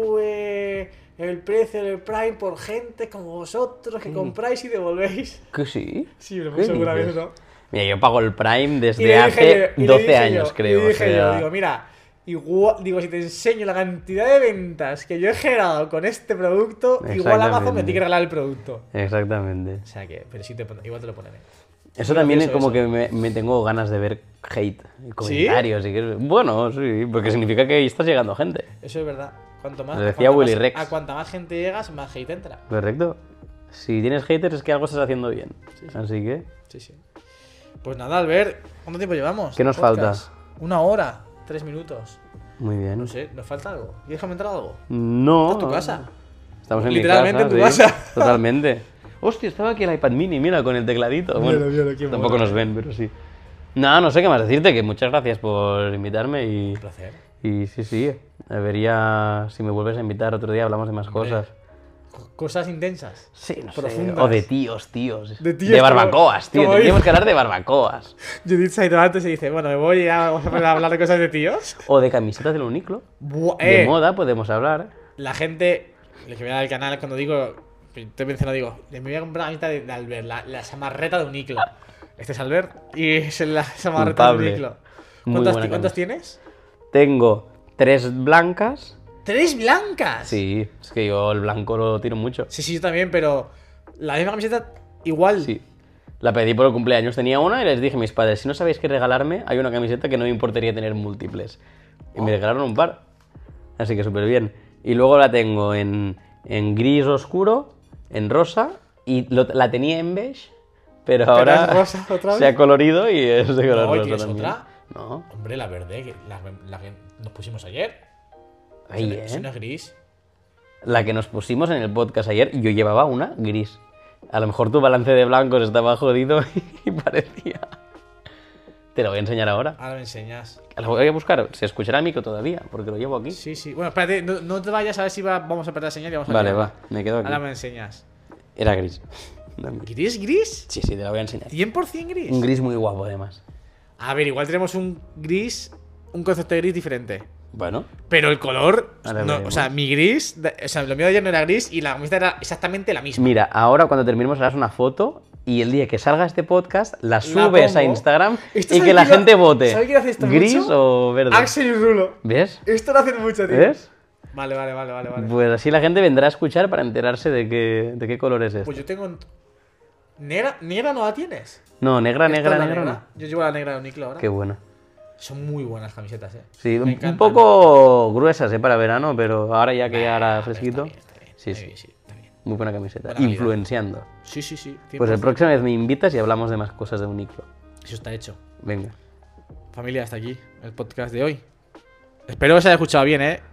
sube el precio del Prime por gente como vosotros que ¿Qué? compráis y devolvéis. ¿Que sí? Sí, me lo ¿Qué puse alguna vez, dices? ¿no? Mira, yo pago el Prime Y le desde dije hace yo- y le doce dije años, yo, creo. Y o dije sea, yo, digo, mira, igual, digo, si te enseño la cantidad de ventas que yo he generado con este producto, igual Amazon me Exactamente. tiene que regalar el producto. Exactamente. O sea que, pero sí, te, pon- igual te lo ponen. Eso Muy también es gracioso como eso. que me, me tengo ganas de ver hate y comentarios. Y que, bueno, sí, porque significa que ahí estás llegando gente. Eso es verdad. Cuanto más, Lo a decía cuanta Willy más- Rex. A cuanta más gente llegas, más hate entra. ¿Correcto? Si tienes haters es que algo estás haciendo bien. Sí, sí. Así que... Sí, sí. Pues nada, Albert, ¿cuánto tiempo llevamos? ¿Qué nos Podcast. Una hora, tres minutos. Muy bien. No sé, ¿nos falta algo? ¿Quieres comentar algo? No. ¿Esta es tu casa? Estamos en Literalmente mi casa. en tu sí, casa. Totalmente. Hostia, estaba aquí el iPad mini, mira, con el tecladito. Bueno, Míralo, míralo, qué tampoco mono. nos ven, pero sí. Nada, no sé qué más decirte, que muchas gracias por invitarme y... Un placer. Y sí, sí, a ver ya si me vuelves a invitar otro día hablamos de más Hombre. cosas. Co- Cosas intensas. Sí, no sé. Profundas. O de tíos, tíos. De tíos, De barbacoas, como- tío. como Tendríamos hoy. que hablar de barbacoas. Judith se ha ido antes y dice, bueno, me voy y ya vamos a poner a hablar de cosas de tíos. O de camisetas del Uniclo. Buah, De eh, moda podemos hablar. La gente, el que viene al canal, cuando digo, te menciono, digo, me voy a comprar la camiseta de, de Albert, la, la samarreta de Uniclo. Este es Albert y es la samarreta Culpable. de Uniclo. Muy ¿Cuántas, buena ¿cuántas camisa. tienes? Tengo tres blancas. ¡Tres blancas! Sí, es que yo el blanco lo tiro mucho. Sí, sí, yo también, pero la misma camiseta igual. Sí. La pedí por el cumpleaños. Tenía una y les dije a mis padres, si no sabéis qué regalarme, hay una camiseta que no me importaría tener múltiples. Y me regalaron un par. Así que súper bien. Y luego la tengo en, en gris oscuro, en rosa, y lo- la tenía en beige, pero ¿Pero ahora es rosa otra se vez? ha colorido y es de color No, ¿y rosa tienes también. otra? No. Hombre, la verde, que la, la que nos pusimos ayer. Ahí, Si no- si no ¿eh? es gris. La que nos pusimos en el podcast ayer, yo llevaba una gris. A lo mejor tu balance de blancos estaba jodido y parecía... Te lo voy a enseñar ahora. Ahora me enseñas. La voy a buscar. Se escuchará el micro todavía, porque lo llevo aquí. Sí, sí. Bueno, espérate, no, no te vayas a ver si va- vamos a perder la señal y vamos a Vale, liarla. va. Me quedo aquí. Ahora me enseñas. Era gris. ¿Gris, gris? Sí, sí, te la voy a enseñar. ¿cien por ciento gris? Un gris muy guapo, además. A ver, igual tenemos un gris, un concepto de gris diferente. Bueno, Pero el color, Ahora no, o veremos. sea, mi gris, de- o sea, lo mío de ayer no era gris y la camiseta era exactamente la misma. mira, ahora cuando terminemos harás una foto y el día que salga este podcast la subes a pongo. Instagram Esto y sabe que la quién lo- gente vote. ¿sabe quién hace esto ¿Gris mucho? o verde? Axel y Rulo. ¿Ves? Esto lo hacen mucho, tío. ¿Ves? Vale, vale, vale, vale, vale. Pues así la gente vendrá a escuchar para enterarse de qué, de qué color es este. Pues yo tengo... en- ¿Negra? ¿Negra no la tienes? No, negra, ¿Esta negra, es la negra, negra? no. Yo llevo la negra de Uniclo ahora. Qué buena. Son muy buenas camisetas, eh. Sí, Me un, un encantan. poco gruesas, ¿eh? Para verano, pero ahora ya que ya hará fresquito. Está bien, está bien, Sí, está sí. bien, sí, está bien. Muy buena camiseta. Buena calidad. Influenciando. Sí, sí, sí. Pues el cien por ciento. próximo vez me invitas y hablamos de más cosas de Uniclo. Eso está hecho. Venga. Familia, hasta aquí el podcast de hoy. Espero que se haya escuchado bien, ¿eh?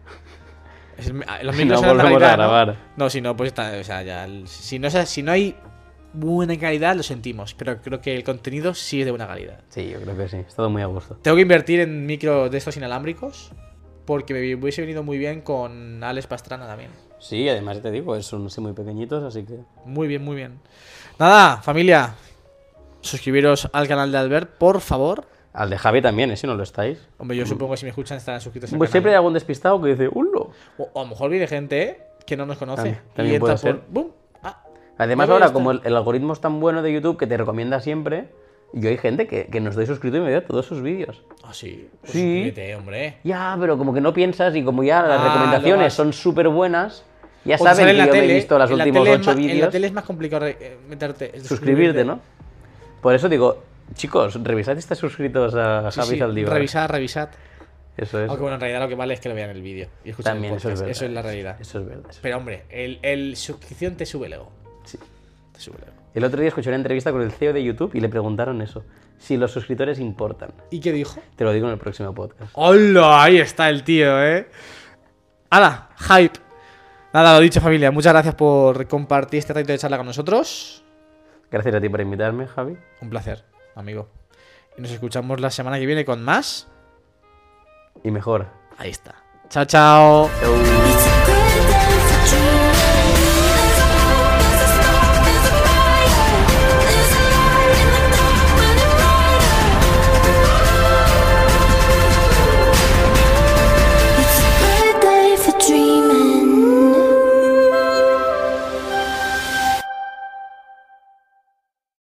Es el- los Si micros no, eran de volvemos a calidad, ¿no? grabar. No, si no, pues está, o sea, ya, el- si no, si no hay buena calidad, lo sentimos. Pero creo que el contenido sí es de buena calidad. Sí, yo creo que sí. He estado muy a gusto. Tengo que invertir en micro de estos inalámbricos. Porque me hubiese venido muy bien con Alex Pastrana también. Sí, además te digo, son así muy pequeñitos, así que... Muy bien, muy bien. Nada, familia. Suscribiros al canal de Albert, por favor. Al de Javi también, ¿eh? Si no lo estáis. Hombre, yo supongo que si me escuchan estarán suscritos al Pues canal. siempre hay algún despistado que dice, ¡Ulo! O, o a lo mejor viene gente ¿eh? que no nos conoce. También- y también entra puede por. ser. ¡Bum! Ah, Además ya veo ahora, esto. como el, el algoritmo es tan bueno de YouTube que te recomienda siempre, yo hay gente que, que no estoy suscrito y me ve todos sus vídeos. Ah, sí. Pues Sí. suscríbete, hombre. Ya, pero como que no piensas y como ya las Ah, lo recomendaciones vas- son súper buenas, ya O te saben sale que en la yo me tele, he visto los en la últimos tele es ocho más- En la vídeos. tele es más complicado re- eh, meterte. es Suscribirte, ¿no? Por eso digo, chicos, revisad si estáis suscritos a Sí, Javi sí, Zaldívar. revisad, revisad. Eso es. Aunque bueno, en realidad lo que vale es que lo vean el vídeo. Y escuchen También el eso es podcast. verdad. Eso es la realidad. Eso es verdad. eso. Pero hombre, el, el suscripción te sube el ego. Sí. Te sube el ego. El otro día escuché una entrevista con el C E O de YouTube y le preguntaron eso. Si los suscriptores importan. ¿Y qué dijo? Te lo digo en el próximo podcast. ¡Hola! Ahí está el tío, ¿eh? ¡Hala! ¡Hype! Nada, lo dicho, familia. Muchas gracias por compartir este ratito de charla con nosotros. Gracias a ti por invitarme, Javi. Un placer, amigo. Y nos escuchamos la semana que viene con más. Y mejor. Ahí está. Chao, chao. Chau.